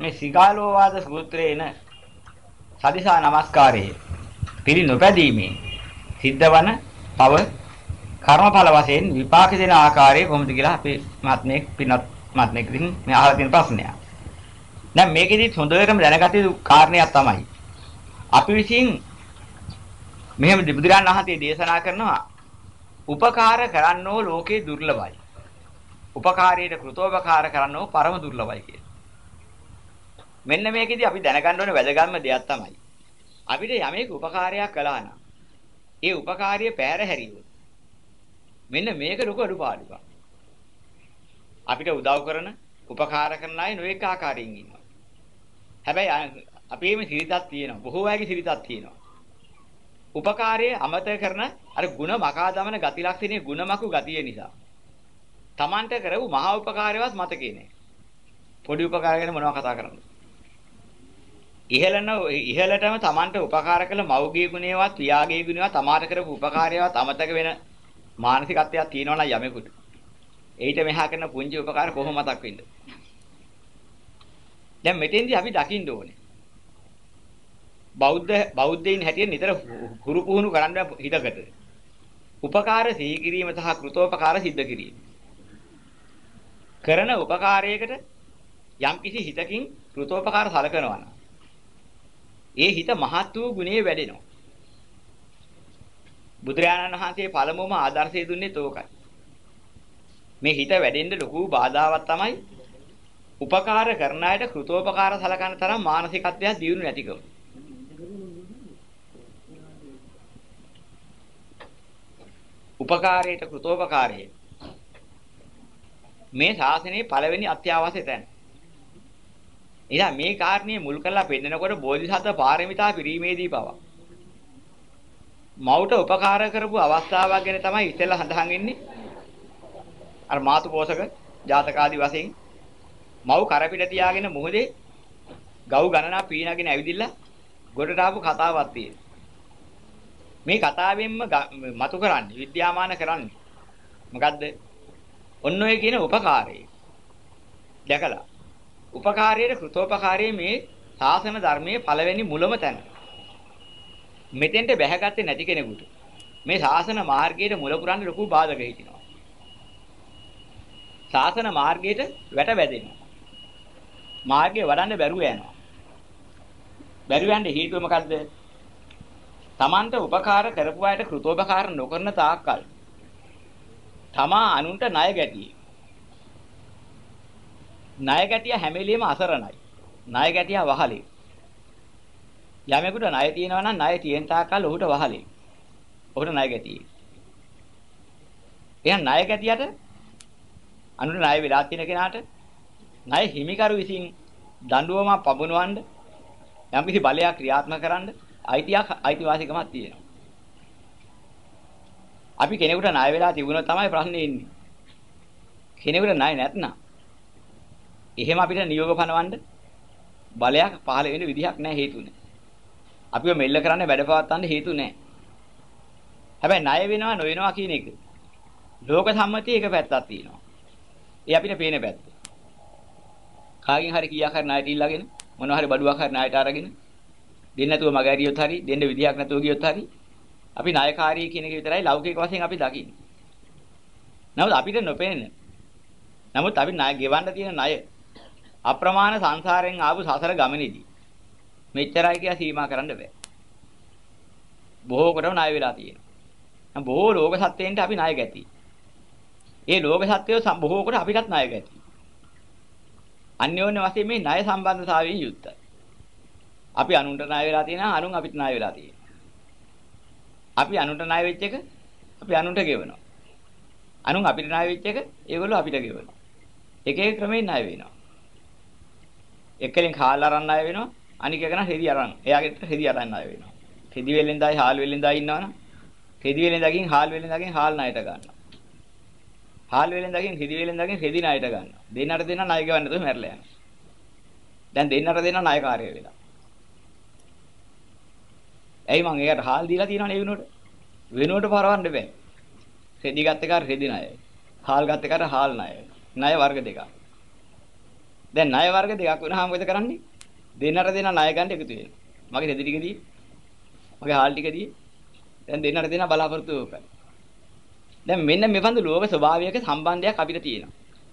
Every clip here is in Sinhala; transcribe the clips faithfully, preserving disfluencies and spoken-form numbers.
මේ සිගාලෝවාද සූත්‍රයේන සදිසා නමස්කාරයේ පිළි නොපැදීමේ සිද්ධවන පව කර්මඵල වශයෙන් විපාක දෙන ආකාරය කොහොමද කියලා අපේ මහත්මයෙක් පින්වත් මහත්මයෙක් විසින් මේ අහලා තියෙන ප්‍රශ්නයක්. දැන් මේකෙදි හොඳටම දැනගත යුතු කාරණයක් තමයි අපි විසින් මෙහෙම බුදුරජාණන් වහන්සේ දේශනා කරනවා උපකාර කරන්නෝ ලෝකේ දුර්ලභයි. උපකාරයට කෘතෝපකාර කරන්නෝ පරම දුර්ලභයි කියලා. මෙන්න මේකෙදි අපි දැනගන්න ඕනේ වැදගත්ම දෙයක් තමයි. අපිට යමෙක් උපකාරයක් කළා නම් ඒ උපකාරය පැහැර හැරියොත් මෙන්න මේක ලොකු අඩුපාඩුවක්. අපිට උදව් කරන උපකාර කරන අය නොඑක ආකාරයෙන් ඉන්නවා. හැබැයි අපේම සිරිතක් තියෙනවා. බොහෝ අයගේ සිරිතක් තියෙනවා. උපකාරයේ අමතක කරන අර ಗುಣ මකා දමන ගති ලක්ෂණයේ ಗುಣමකු ගතිය නිසා Tamanට කරපු මහා උපකාරයවත් මතකේ නැහැ. පොඩි උපකාර ගැන මොනවද කතා කරන්නේ? ඉහළන ඉහළටම Tamanට උපකාර කළ මව්ගේ ගුණේවත් පියාගේ ගුණේවත් තමාට කරපු උපකාරයවත් අමතක වෙන මානසිකත්වයක් තියෙනවා නම් යමෙකුට ඊට මෙහා කරන පුංචි උපකාර කොහොම මතක් වෙන්නද? දැන් මෙතෙන්දී අපි දකින්න ඕනේ බෞද්ධ බෞද්ධයින් හැටියට නිතර හුරු පුහුණු කරන්න හිතකට උපකාර සිහි කිරීම සහ කෘතෝපකාර සිද්ධ කිරීම කරන උපකාරයකට යම් කිසි හිතකින් කෘතෝපකාර සලකනවා නම් ඒ හිත මහත් වූ ගුණේ වැඩෙනවා. බුදුරජාණන් වහන්සේ පළමුවම ආදර්ශය දුන්නේ තෝකයි. මේ හිත වැඩෙන්න ලොකු බාධාවක් තමයි උපකාර කරන අයට කෘතෝපකාර සලකන තරම් මානසිකත්වයක් දියුණු නැතිකම. උපකාරයට කෘතෝපකාරයේ මේ ශාසනයේ පළවෙනි අත්‍යවශ්‍ය තැන. එයා මේ කාරණේ මුල් කරලා පෙන්නකොට බෝධිසත්ව පාරමිතා පිරීමේදී පවා මවුට උපකාර කරපු අවස්ථාවක් ගැන තමයි ඉතලා සඳහන් වෙන්නේ. අර මාතු පෝෂක ජාතක ආදි වශයෙන් මව් කරපිට තියාගෙන මොහොතේ ගව් ගණනා පීනගෙන ඇවිදිලා ගොඩට ආපු කතාවක් තියෙනවා. මේ කතාවෙන්ම මතු කරන්නේ විද්‍යාමාන කරන්නේ මොකද්ද? ඔන්න ඔය කියන උපකාරය. දැකලා උපකාරයේ කෘතෝපකාරයේ මේ ශාසන ධර්මයේ පළවෙනි මුලම තැන. මෙතෙන්ට බැහැගත්තේ නැති කෙනෙකුට මේ ශාසන මාර්ගයේ මුල පුරන්න ලොකු බාධක හිටිනවා. ශාසන මාර්ගයට වැට වැදෙනවා. මාර්ගය වඩන්න බැරුව යනවා. බැරුව යන්න හේතුව මොකද්ද? තමන්ට උපකාර කරපු අයට කෘතෝපකාර නොකරන තාක්කල් තමා අනුන්ට ණය ගැටියි. ණය ගැටිය හැම වෙලෙම අසරණයි. ණය ගැටිය වහලේ. යමෙකුට ණය තියෙනවා නම් ණය තියෙන තාක්කල් ඔහුට වහලේ. ඔහුට ණය ගැටියි. එහෙනම් ණය ගැටියට අනුන්ට ණය වෙලා තියෙන කෙනාට ණය හිමිකරු විසින් දඬුවමක් පමුණවන්න යම්කිසි බලයක් ක්‍රියාත්මක කරන්න අයිතියක් අයිතිවාසිකමක් තියෙනවා. අපි කෙනෙකුට ණය වෙලා තිබුණොත් තමයි ප්‍රශ්නේ එන්නේ. කෙනෙකුට ණය නැත්නම් එහෙම අපිට නියෝග පනවන්න බලයක් පහළ වෙන්න විදිහක් නැහැ, හේතු නැහැ. අපිව මෙල්ල කරන්න වැඩ පවත්වන්න හේතු නැහැ. හැබැයි ණය වෙනවා නොවෙනවා කියන එක ලෝක සම්මතියේ එක පැත්තක් තියෙනවා. ඒ අපිට පේන පැත්ත. කාගෙන් හරි කීයක් හරි ණයට ඉල්ලගෙන මොනවා හරි බඩුවක් හරි ණයට අරගෙන දෙන්න නැතුව මග ඇරියොත් හරි දෙන්න විදිහක් නැතුව ගියොත් හරි අපි ණයකාරී කියන එක විතරයි ලෞකික වශයෙන් අපි දකින්නේ. නමුත් අපිට නොපෙනෙන. නමුත් අපි ණය ගෙවන්න තියෙන ණය අප්‍රමාණ සංසාරයෙන් ආපු සසර ගමනේදී මෙච්චරයි කියලා සීමා කරන්න බෑ. බොහෝ කොට ණය වෙලා තියෙනවා. බොහෝ ලෝක සත්‍යයෙන්ට අපි ණය ගැති. ඒ ලෝක සත්‍යය බොහෝ කොට අපිටත් ණය ගැති. අන්‍යෝන්‍ය වශයෙන් මේ ණය සම්බන්ධතාවයෙන් යුක්තයි. අපි අනුන්ට ණය වෙලා තියෙනවා, අනුන් අපිට ණය වෙලා තියෙනවා. අපි අනුන්ට ණය වෙච්ච එක අපි අනුන්ට ගෙවනවා. අනුන් අපිට ණය වෙච්ච එක ඒගොල්ලෝ අපිට ගෙවනවා. එක එක ක්‍රමයෙන් ණය වෙනවා. එක්කෙනෙක් හාල් අරන් ණය වෙනවා, අනික එකන හෙදි අරන්. එයාගෙත් හෙදි අරන් ණය වෙනවා. හෙදි වෙලෙන්දායි හාල් වෙලෙන්දායි ඉන්නවනම් හෙදි වෙලෙන්දාකින් හාල් වෙලෙන්දාකින් හාල් ණයට ගන්නවා. හාල් වෙලෙන්දාකින් හෙදි වෙලෙන්දාකින් හෙදි ණයට ගන්නවා. දෙන්නට දෙන්න ණය ගෙවන්න තුො මැරලා යනවා. දැන් දෙන්නට දෙන්න ණයකාරය වෙලා. ඇයි මං එයාට හාල් දීලා තියෙනවනේ ඒ වෙනුවට? වෙනුවට පරවන්න බෑ. හෙදි ගත්ත එකට හෙදි ණයයි. හාල් ගත්ත එකට හාල් ණයයි. ණය වර්ග දෙකක්. දැන් ණය වර්ග දෙකක් වුණාම මොකද කරන්නේ? දෙන්නට දෙන ණය ගන්න එකතු වෙනවා. මගේ රෙදි ටික දී, මගේ හාල් ටික දී දැන් දෙන්නට දෙන බලාපොරොත්තු වෙයි. දැන් මෙන්න මෙබඳු ලෝක ස්වභාවයක සම්බන්ධයක් අපිට තියෙනවා.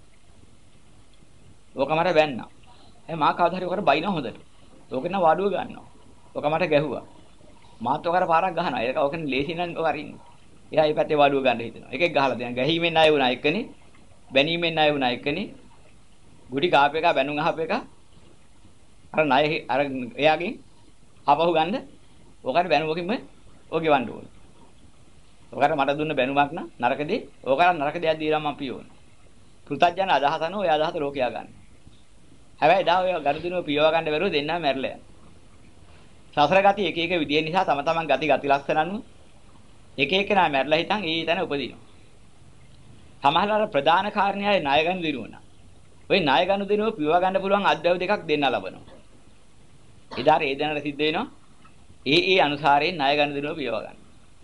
ඕකමර වැන්නා. ඒ මා කවදා හරි ඔකට බයිනවා හොඳට. ඕකෙන් නම් වාඩුව ගන්නවා. ඕක මට ගැහුවා. මාත් ඔකට පාරක් ගහනවා. ඒක ඕකෙන් ලේසි නම් ඔක අරින්න. එයා මේ පැත්තේ වාඩුව ගන්න හිතනවා. එකෙක් ගහලා දෙනවා. ගැහීමෙන් ණය වුණා එකනේ. බැනීමෙන් ණය වුණා එකනේ. ගුටි කාප එක බැනුම් අහප එක. අර ණය අර එයාගෙන් අපහු ගන්න. ඕකට බැනුමකින්ම ඕක ගෙවන්න ඕන. ඕකට මට දුන්න බැනුමක් නම් නරකදී ඕකට නරක දෙයක් දීලා මම පියෝන. පෘථජ්ජන අදහස අනුව ඔය අදහස ලෝකයා ගන්න. හැබැයි දා ඔය ගනුදෙනුව පියව ගන්න බැරුව දෙන්නා මැරලා යනවා. සසර ගති එක එක විදිය නිසා තම තමන් ගති ගති ලක්ෂණ අනුව එක එක නා මැරලා හිටන් ඒ තැන උපදිනවා. සමහරවල් ප්‍රධාන කාරණේයි ණය ගනුදෙනුව නා. ඔය ණය ගනුදෙනුව පියව ගන්න පුළුවන් අද්දව දෙකක් දෙන්න ලබනවා. ඉදාර ඒ දැනට සිද්ධ වෙනවා. ඒ ඒ අනුසාරයෙන් ණය ගනුදෙනුව පියව ගන්න.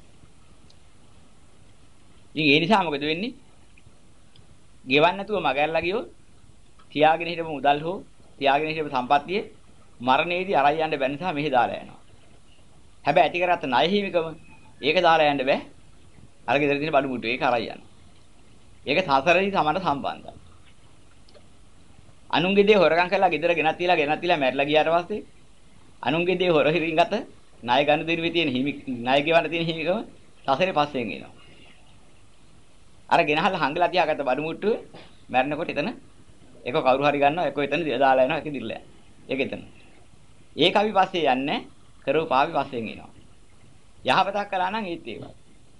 ඉතින් ඒ නිසා මොකද වෙන්නේ? ගෙවන්න නැතුව මගහැරලා ගියොත් තියාගෙන හිටපු මුදල් හෝ තියාගෙන හිටපු සම්පත්තියේ මරණයේදී අරයි යන්න බැරි නිසා මෙහි දාලා යනවා. හැබැයි ඇති කරගත්ත ණය හිමිකම ඒක දාලා යන්න බෑ. අර ගෙදර තියෙන බඩු මුට්ටු ඒක අරයි යනවා. ඒක සසරදී සමහරට සම්බන්ධයි. අනුන්ගේ දේ හොරගම් කරලා ගෙදර ගෙනත් තියලා ගෙනත් තියලා මැරලා ගියාට පස්සේ අනුන්ගේ දේ හොර හිරින් ගත ණය ගන්න දෙනුවේ තියෙන හිමි ණය ගෙවන්න තියෙන හිමිකම සසරේ පස්සෙන් එනවා. අර ගෙනහල්ලා හංගලා තියාගත්ත බඩු මුට්ටුව මැරෙනකොට එතන ඒක කවුරු හරි ගන්නවා ඒක එතන දාලා යනවා ඒක දිර්ලා යනවා. ඒක එතන. ඒක අපි පස්සේ යන්නේ කරව පාවි පස්සෙන් එනවා. යහපතක් කළා නම් ඒත් ඒවා.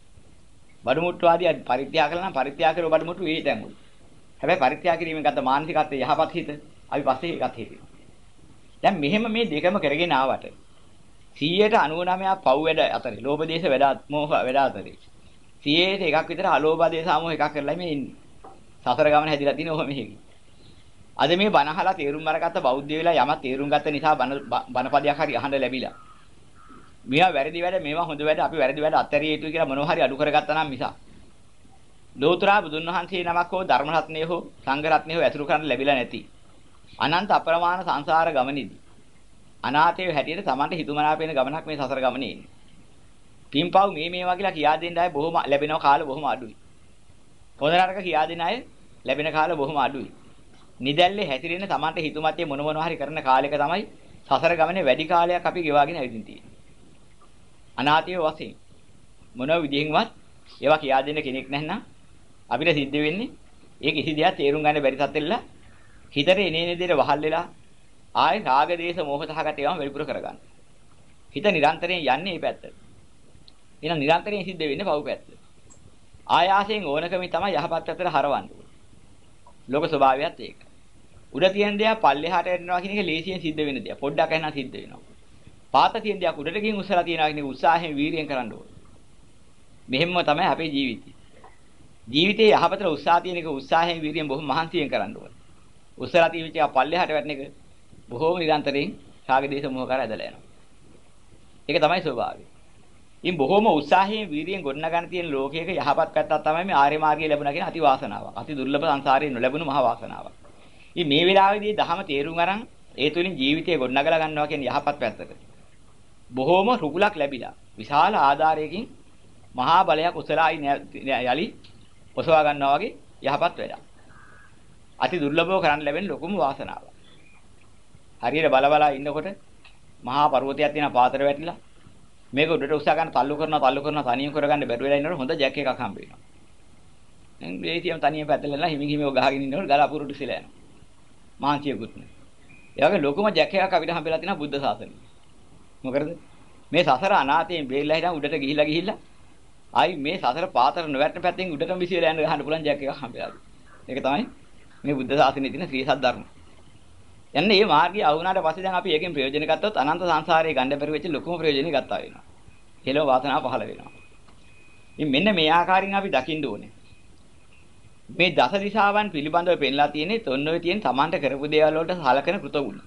බඩු මුට්ටු ආදී පරිත්‍යාග කළා නම් පරිත්‍යාග කරව බඩු මුට්ටු ඒ තැන් වල. හැබැයි පරිත්‍යාග කිරීමෙන් ගත්ත මානසිකත්වයේ යහපත් හිත අපි පස්සේ ඒකත් හිතෙනවා. දැන් මෙහෙම මේ දෙකම කරගෙන ආවට සීයට අනූනමයක් පව් වැඩ අතරේ ලෝභ දේශ වැඩ මොහ වැඩ අතරේ සීයට එකක් විතර අලෝභ දේශ මොහ එකක් කරලා මේ ඉන්නේ. සසර ගමන හැදිලා තියෙන ඔහොම මෙහෙකි. අද මේ බණ අහලා තේරුම් අරගත්ත බෞද්ධ වෙලා යමක් තේරුම් ගත්ත නිසා බණ බණපදයක් හරි අහන්න ලැබිලා. මේවා වැරදි වැඩ මේවා හොඳ වැඩ අපි වැරදි වැඩ අත්හැරිය යුතුයි කියලා මොනවා හරි අඩු කරගත්තා නම් මිසක් ලෝතුරා බුදුන් වහන්සේ නමක් හෝ ධර්ම රත්නය හෝ සංඝ රත්නය හෝ ඇසුරු කරන්න ලැබිලා නැති අනන්ත අප්‍රමාණ සංසාර ගමනේදී අනාථයේ හැටියට Tamante හිතුමනාපේන ගමනක් මේ සසර ගමනේ ඉන්නේ. පින්පව් මේ මේවා කියලා කියා දෙන්න අය බොහොම ලැබෙන කාල බොහොම අඩුයි. හොඳ නරක කියා දෙන අය ලැබෙන කාල බොහොම අඩුයි. නිදැල්ලේ හැතිරෙන Tamante හිතුමතේ මොන මොනවා හරි කරන කාලයක තමයි සසර ගමනේ වැඩි කාලයක් අපි ගෙවාගෙන ඇවිදින් තියෙන්නේ. අනාථයේ වශයෙන් මොන විදිහින්වත් ඒවා කියා දෙන්න කෙනෙක් නැත්නම් අපිට සිද්ධ වෙන්නේ ඒ කිසි දෙයක් තේරුම් ගන්න බැරි තත්ත්වෙලා හිතේ එනේන දෙයට වහල් වෙලා ආයේ රාග දේශ මොහ සහගත ඒවාම වෙලිපුර කරගන්න. හිත නිරන්තරයෙන් යන්නේ මේ පැත්තට. එහෙනම් නිරන්තරයෙන් සිද්ධ වෙන්නේ පව් පැත්ත. ආයාසයෙන් ඕනකමින් තමයි යහපත් පැත්තට හරවන්නේ. ලෝක ස්වභාවයත් ඒක. උඩ තියෙන දේ පල්ලෙහාට යනවා කියන එක ලේසියෙන් සිද්ධ වෙන දෙයක්. පොඩ්ඩක් ඇහෙනා සිද්ධ වෙනවා. පාත තියෙන දේ උඩට ගිහින් උස්සලා තියනවා කියන එක උත්සාහයෙන් වීරියෙන් කරන්න ඕනේ. මෙහෙම තමයි අපේ ජීවිතය. ජීවිතයේ යහපතට උත්සාහ තියෙන එක උත්සාහයෙන් වීරියෙන් බොහොම මහන්සියෙන් කරන්න ඕනේ. උස්සලා තියෙන එක පල්ලෙහාට වැටෙන එක බොහොම නිරන්තරයෙන් රාග දේශ මොහ කර ඇදලා යනවා. ඒක තමයි ස්වභාවය. ඉතින් බොහොම උත්සාහයෙන් වීරියෙන් ගොඩනගන්න තියෙන ලෝකයක යහපත් පැත්තක් තමයි මේ ආර්ය මාර්ගය ලැබුණා කියන අති වාසනාවක්. අති දුර්ලභ සංසාරේ නොලැබුණු මහ වාසනාවක්. ඉතින් මේ වෙලාවේදී දහම තේරුම් අරන් ඒ තුලින් ජීවිතය ගොඩනගලා ගන්නවා කියන යහපත් පැත්තට බොහොම රුකුලක් ලැබිලා විශාල ආධාරයකින් මහා බලයක් උසලායි යලි ඔසවා ගන්නවා වගේ යහපත් වැඩක්. අති දුර්ලභව කරන්න ලැබෙන ලොකුම වාසනාවක්. හරියට බල බල ඉන්නකොට මහා පර්වතයක් තියෙන පාතර වැටිලා මේක උඩට උස්සා ගන්න තල්ලු කරනවා තල්ලු කරනවා තනියම කරගන්න බැරුව වෙලා ඉන්නකොට හොඳ ජැක් එකක් හම්බ වෙනවා. දැන් මේතියම තනියම පැත්තලලා හිමි හිමිව ගහගෙන ඉන්නකොට ගලාපුරුට සිලා යනවා. මාංශියකුත් නේ. ඒ වගේ ලොකුම ජැක් එකක් අපිට හම්බෙලා තියෙනවා බුද්ධ ශාසනයේ. මොකද මේ සසර අනාතයෙන් බේරිලා හිටන් උඩට ගිහිලා ගිහිල්ලා ආයි මේ සසර පාතර නොවැටෙන පැත්තෙන් උඩටම විසිරලා යන්න ගහන්න පුළුවන් ජැක් එකක් හම්බෙලා. ඒක තමයි මේ බුද්ධ ශාසනයේ තියෙන ශ්‍රී සත්‍ය ධර්ම. යන්නේ මේ මාර්ගය අහුණාට පස්සේ දැන් අපි ඒකෙන් ප්‍රයෝජන ගත්තොත් අනන්ත සංසාරයේ ගන්න බැරි වෙච්ච ලොකුම ප්‍රයෝජනෙ ගත්තා වෙනවා. හේලෝ වාසනාව පහළ වෙනවා. ඉතින් මෙන්න මේ ආකාරයෙන් අපි දකින්න ඕනේ. මේ දස දිශාවන් පිළිබඳව පෙන්ලා තියෙන්නේ තොන්නොවේ තියෙන Tamante කරපු දේවල් වලට සලකන කෘතගුණ.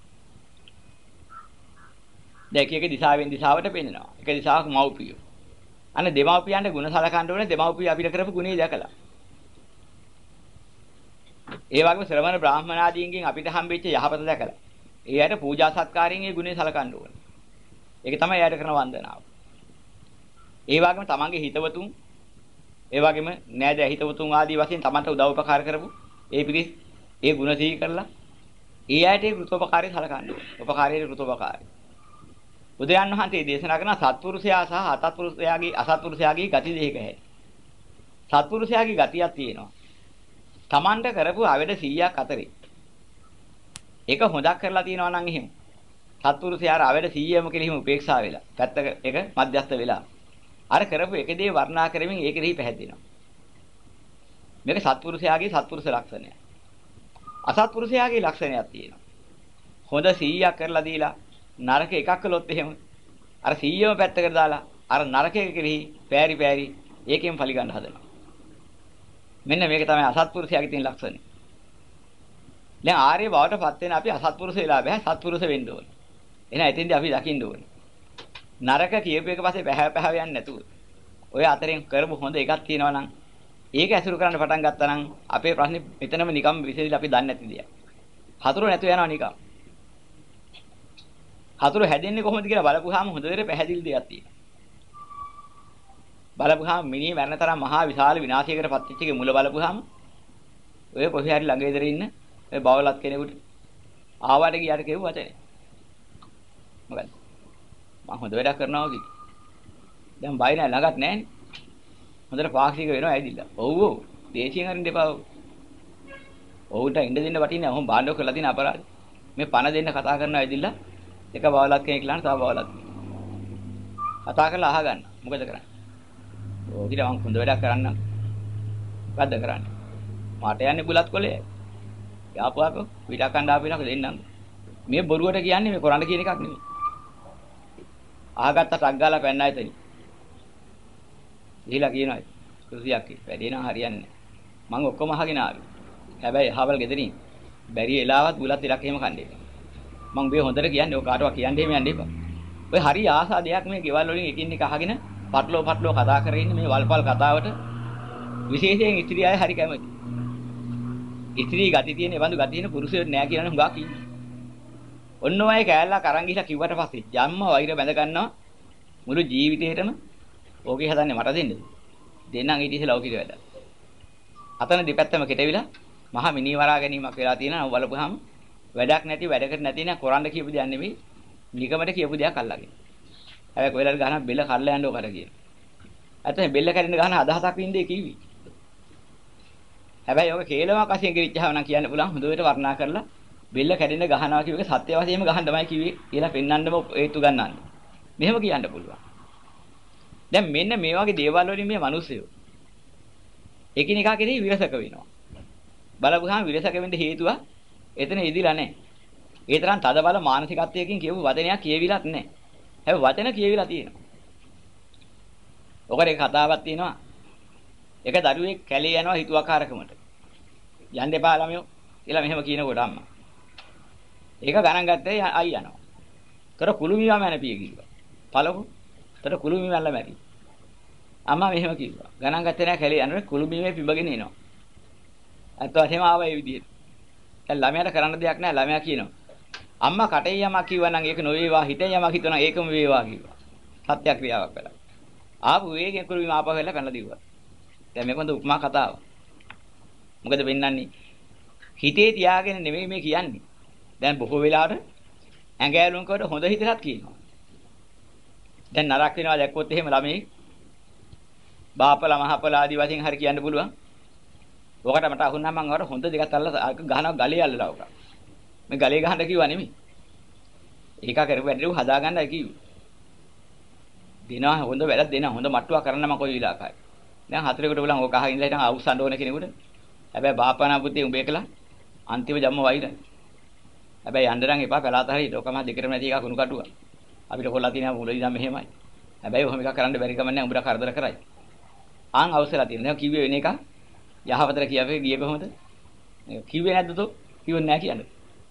දැන් එක එක දිශාවෙන් දිශාවට පෙන්නනවා. එක දිශාවක් මව්පියෝ. අන්න දෙමව්පියන්ට ගුණ සලකන්න ඕනේ දෙමව්පිය අපිට කරපු ගුණේ දැකලා. ඒ වගේම ශ්‍රමණ බ්‍රාහ්මනාදීන්ගෙන් අපිට හම්බෙච්ච යහපත දැකලා ඒ අයට පූජා සත්කාරයෙන් ඒ ගුණේ සලකන්න ඕනේ. ඒක තමයි එයාට කරන වන්දනාව. ඒ වගේම තමන්ගේ හිතවතුන් ඒ වගේම නෑද හිතවතුන් ආදී වශයෙන් තමන්ට උදව් උපකාර කරපු ඒ පිරිස් ඒ ගුණ සිහි කරලා ඒ අයට ඒ කෘතෝපකාරී සලකන්න ඕනේ. උපකාරයේ කෘතෝපකාරී. බුදුයන් වහන්සේ දේශනා කරන සත්පුරුෂයා සහ අසත්පුරුෂයාගේ අසත්පුරුෂයාගේ ගති දෙකක හැටි. සත්පුරුෂයාගේ ගතියක් තියෙනවා. තමන්ට කරපු අවැඩ සීයක් අතරේ ඒක හොදක් කරලා තියෙනවා නම් එහෙම. සත්පුරුෂයාර අවැඩ සීයම කියලා හිම උපේක්ෂා වෙලා. පැත්තක එක මධ්‍යස්ථ වෙලා. අර කරපු එක දේ වර්ණනා කරමින් ඒක දෙහි පැහැදිනවා. මේක සත්පුරුෂයාගේ සත්පුරුෂ ලක්ෂණය. අසත්පුරුෂයාගේ ලක්ෂණයක් තියෙනවා. හොඳ සීයක් කරලා දීලා නරක එකක් කළොත් එහෙම අර සීයම පැත්තකට දාලා අර නරක එක කෙරෙහි පෑරි පෑරි ඒකෙන් ඵලි ගන්න හදනවා. මෙන්න මේක තමයි අසත්පුරුෂයාගේ තියෙන ලක්ෂණය. දැන් ආර්ය බවටපත් වෙන අපි අසත්පුරුෂ වෙලා බෑ සත්පුරුෂ වෙන්න ඕනේ. එහෙනම් එතෙන්දී අපි දකින්න ඕනේ. නරක කියපු එක පස්සේ පැහැ පැහැ යන්නේ නැතුව. ඔය අතරින් කරමු හොඳ එකක් තියෙනවා නම් ඒක ඇසුරු කරන්න පටන් ගත්තා නම් අපේ ප්‍රශ්නේ මෙතනම නිකම් විසඳිලා අපි දන්නේ නැති දෙයක්. හතුරු නැතුව යනවා නිකම්. හතුරු හැදෙන්නේ කොහොමද කියලා බලපුවාම හොඳට පැහැදිලි දෙයක් තියෙනවා. බලපුවාම මිනිහ මරණ තරම් මහා විශාල විනාශයකට පත් වෙච්ච එකේ මුල බලපුවාම ඔය කොහේ හරි ළඟ ඉදර ඉන්න ඔය බවලත් කෙනෙකුට ආවට ගියාට කියව වචනේ. මොකද මම හොඳ වැඩක් කරනවා කිව්වා. දැන් බය නැහැ ළඟත් නැහැනේ. හොඳට පාක්ෂික වෙනවා ඇවිදින්න. ඔව් ඔව්. දේශියෙන් හරින්න එපා. ඔව්ට ඉන්න දෙන්න වටින්නේ ඔහොම බාණ්ඩව කරලා තියෙන අපරාධ. මේ පණ දෙන්න කතා කරනවා ඇවිදින්න. එක බවලත් කෙනෙක් ලාන තව බවලත්. කතා කරලා අහගන්න. මොකද කරන්නේ? ඔව් ඊට මම හොඳ වැඩක් කරන්නම්. මොකද්ද කරන්නේ? මට යන්නේ බුලත් කොලේ. යාපුවාකෝ පිටක් කණ්ඩ ආපිනක දෙන්නම්. මේ බොරුවට කියන්නේ මේ කරන්න කියන එකක් නෙමෙයි. අහගත්ත ටක් ගාලා පැන්න ආයතනි. ගිහිලා කියනවා කුරුසියක් වැඩේ නම් හරියන්නේ නැහැ. මම ඔක්කොම අහගෙන ආවේ. හැබැයි අහවල් ගෙදරින් බැරි එලාවත් බුලත් ටිකක් එහෙම කන්නේ. මම මේ හොඳට කියන්නේ ඔය කාටවත් කියන්න එහෙම යන්න එපා. ඔය හරි ආසා දෙයක් මේ ගෙවල් වලින් එකින් එක අහගෙන පටලෝ පටලෝ කතා කරගෙන ඉන්න මේ වල්පල් කතාවට විශේෂයෙන් ස්ත්‍රී අය හරි කැමති. ස්ත්‍රී ගති තියෙන එවඳු ගති තියෙන පුරුෂයෝ නෑ කියනනම් හුඟක් ඉන්නේ. ඔන්න ඔය කෑල්ලක් අරන් ගිහලා කිව්වට පස්සේ ජම්ම වෛර බැඳ ගන්නවා මුළු ජීවිතේටම. ඕකේ හදන්නේ මට දෙන්නද? දෙන්නම් ඊට ඉස්සෙල්ලා ඕකේ වැඩ. අතන දෙපැත්තම කෙටවිලා මහා මිනිවරා ගැනීමක් වෙලා තියෙනවා බලපුවාම වැඩක් නැති වැඩකට නැති නේ කොරන්න කියපු දෙයක් නෙමෙයි නිකමට කියපු දෙයක් අල්ලගෙන. හැබැයි කොහෙලට ගහන බෙල්ල කඩලා යන්න ඕකට කියන. ඇත්තට බෙල්ල කැඩෙන්න ගහන අදහසක් වින්දේ කිව්වි. හැබැයි ඔක කේලමක් වශයෙන් ගෙරිච්චාව නම් කියන්න පුළුවන් හොඳට වර්ණනා කරලා බෙල්ල කැඩෙන්න ගහනවා කියුව එක සත්‍ය වශයෙන්ම ගහන්න තමයි කිව්වේ කියලා පෙන්වන්නම හේතු ගන්නන්න. මෙහෙම කියන්න පුළුවන්. දැන් මෙන්න මේ වගේ දේවල් වලින් මේ මිනිස්සුયો එකිනෙකා කෙරෙහි විරසක වෙනවා. බලපුවාම විරසක වෙන්න හේතුව එතන ඉදිලා නැහැ. ඒ තරම් තද බල මානසිකත්වයකින් කියපු වචනයක් කියවිලත් නැහැ. හැබැයි වචන කියවිලා තියෙනවා. ඔකට එක කතාවක් තියෙනවා. එක දරුවෙක් කැලේ යනවා හිතුවක්කාරකමට. යන්න එපා ළමයෝ කියලා මෙහෙම කියනකොට අම්මා. ඒක ගණන් ගත්තේ අයි යනවා. කර කුළුමිවා මැනපිය කිව්වා. පළමු තර කුළුමිවල්ල මැරි. අම්මා මෙහෙම කිව්වා. ගණන් ගත්තේ නැහැ කැලේ යනකොට කුළුමිවේ පිඹගෙන එනවා. අත් වශයෙන්ම ආවා ඒ විදිහට. දැන් ළමයාට කරන්න දෙයක් නැහැ ළමයා කියනවා. අම්මා කටේ යමක් කිව්වා නම් ඒක නොවේවා හිතේ යමක් හිතුවා නම් ඒකම වේවා කිව්වා. සත්‍යක්‍රියාවක් කළා. ආපු වේගෙන් කුළුමිව ආපහු වෙලා පැනලා දිව්වා. දැන් මේක හොඳ උපමා කතාවක්. මොකද වෙන්නන්නේ? හිතේ තියාගෙන නෙමෙයි මේ කියන්නේ. දැන් බොහෝ වෙලාවට ඇඟ ඇලුම් කොට හොඳ හිතලත් කියනවා. දැන් නරක වෙනවා දැක්කොත් එහෙම ළමයි බාපලා මහපලා ආදී වශයෙන් හරි කියන්න පුළුවන්. ඔකට මට අහුණා මම අර හොඳ දෙකක් අල්ලලා ගහනවා ගලේ අල්ලලා ඔක. මේ ගලේ ගහන්න කිව්වා නෙමෙයි. ඒක කරපු වැඩේ උ හදා ගන්නයි කිව්වේ. දෙනවා හොඳ වැඩක් දෙනවා හොඳ මට්ටුවක් කරන්න මම කොයි විලාකයි. දැන් හතරේකට බලන් ඕක අහගෙන ඉඳලා හිටන් අවුස්සන්න ඕන කෙනෙකුට. හැබැයි බාපනා පුතේ උඹ එකලා අන්තිම ජම්ම වෛරයි. හැබැයි යන්න නම් එපා පළාත හරියට ඕකම දෙකටම නැති එකක් උණු කටුවක්. අපිට කොල්ලා තියෙනවා මුලදී නම් මෙහෙමයි. හැබැයි ඔහොම එකක් කරන්න බැරි කම නැහැ උඹට කරදර කරයි. ආන් අවශ්‍යලා තියෙනවා. දැන් කිව්වේ වෙන එක යහවතර කියවේ ගියේ කොහොමද? කිව්වේ නැද්ද තෝ? කිව්වේ නැහැ කියන්නේ.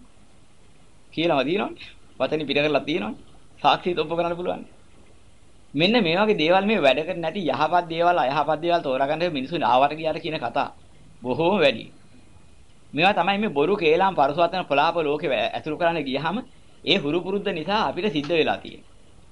කියලාම දිනවනේ. වචනේ පිට කරලා තියෙනවනේ. සාක්ෂිත් ඔප්පු කරන්න පුළුවන්. මෙන්න මේ වගේ දේවල් මේ වැඩ කර නැති යහපත් දේවල් අයහපත් දේවල් තෝරාගන්න මිනිස්සු ආවට ගියාට කියන කතා බොහෝම වැඩි. මේවා තමයි මේ බොරු කේලම් පරසවතන පලාප ලෝකේ ඇතුළු කරන්න ගියහම ඒ හුරු පුරුද්ද නිසා අපිට සිද්ධ වෙලා තියෙන්නේ.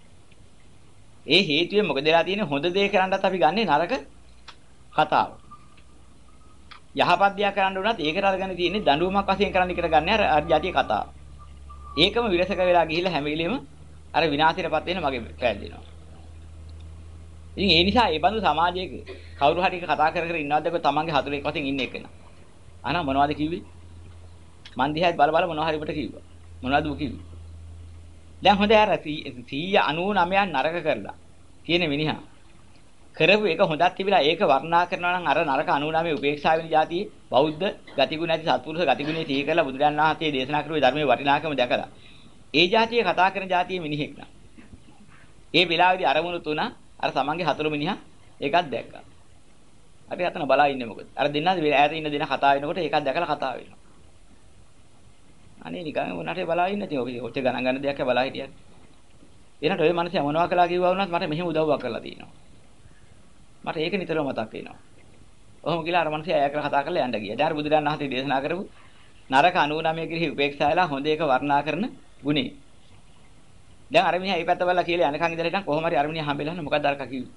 ඒ හේතුවේ මොකද වෙලා තියෙන්නේ? හොඳ දේ කරන්නත් අපි ගන්නේ නරක කතාව. යහපත් දේ කරන්න උනත් ඒකට අරගෙන තියෙන්නේ දඬුවමක් වශයෙන් කරන්න එකට ගන්න අර යටි කතාව. ඒකම විරසක වෙලා ගිහිල්ලා හැම වෙලෙම අර විනාශයටපත් වෙන මගේ පැහැදිලිනවා. ඉතින් ඒ නිසා මේ බඳු සමාජයක කවුරු හරි කතා කර කර ඉන්නවද තමන්ගේ හතුරෙක් වශයෙන් ඉන්න එකන. අනා මොනවද කිව්වේ? මන් දිහාත් බල බල මොනවා හරි උඹට කිව්වා. මොනවද උඹ කිව්වේ? දැන් හොඳ අර සීය අනූනවයක් නරක කරලා කියන මිනිහා කරපු එක හොඳක් තිබිලා ඒක වර්ණනා කරනවා නම් අර නරක අනූනවයේ උපේක්ෂා වෙන જાතියේ බෞද්ධ ගතිගුණ ඇති සත්පුරුෂ ගතිගුණේ තී කරලා බුදුරජාණන් වහන්සේ දේශනා කරුවේ ධර්මයේ වටිනාකම දැකලා ඒ જાතියේ කතා කරන જાතියේ මිනිහෙක් නා. ඒ වෙලාවේදී අරමුණු තුන අර තමන්ගේ හතුරු මිනිහා ඒකත් දැක්කා. අපි අතන බලා ඉන්නේ මොකද? අර දෙන්නා ඈත ඉන්න දෙනා කතා වෙනකොට ඒකත් දැකලා කතා වෙනවා. අනේ නිකන් උනාට බලා ඉන්න ඉතින් ඔක ඔච්චර ගණන් ගන්න දෙයක් බලා හිටියත්. එනට ඔය මිනිස්සු මොනවා කළා කිව්වා වුණත් මට මෙහෙම උදව්වක් කරලා තියෙනවා. මට ඒක නිතරම මතක් වෙනවා. ඔහොම කියලා අර මිනිස්සු අය කරලා කතා කරලා යන්න ගියා. දැන් අර බුදුරජාණන් වහන්සේ දේශනා කරපු නරක අනූනමයේ කිරි උපේක්ෂායලා හොඳ එක වර්ණනා කරන ගුණේ. දැන් අර මිනිහා මේ පැත්ත බලලා කියලා යනකන් ඉඳලා හිටන් කොහොම හරි අර මිනිහා හම්බෙලා හන්න මොකක්ද අරක කිව්වේ.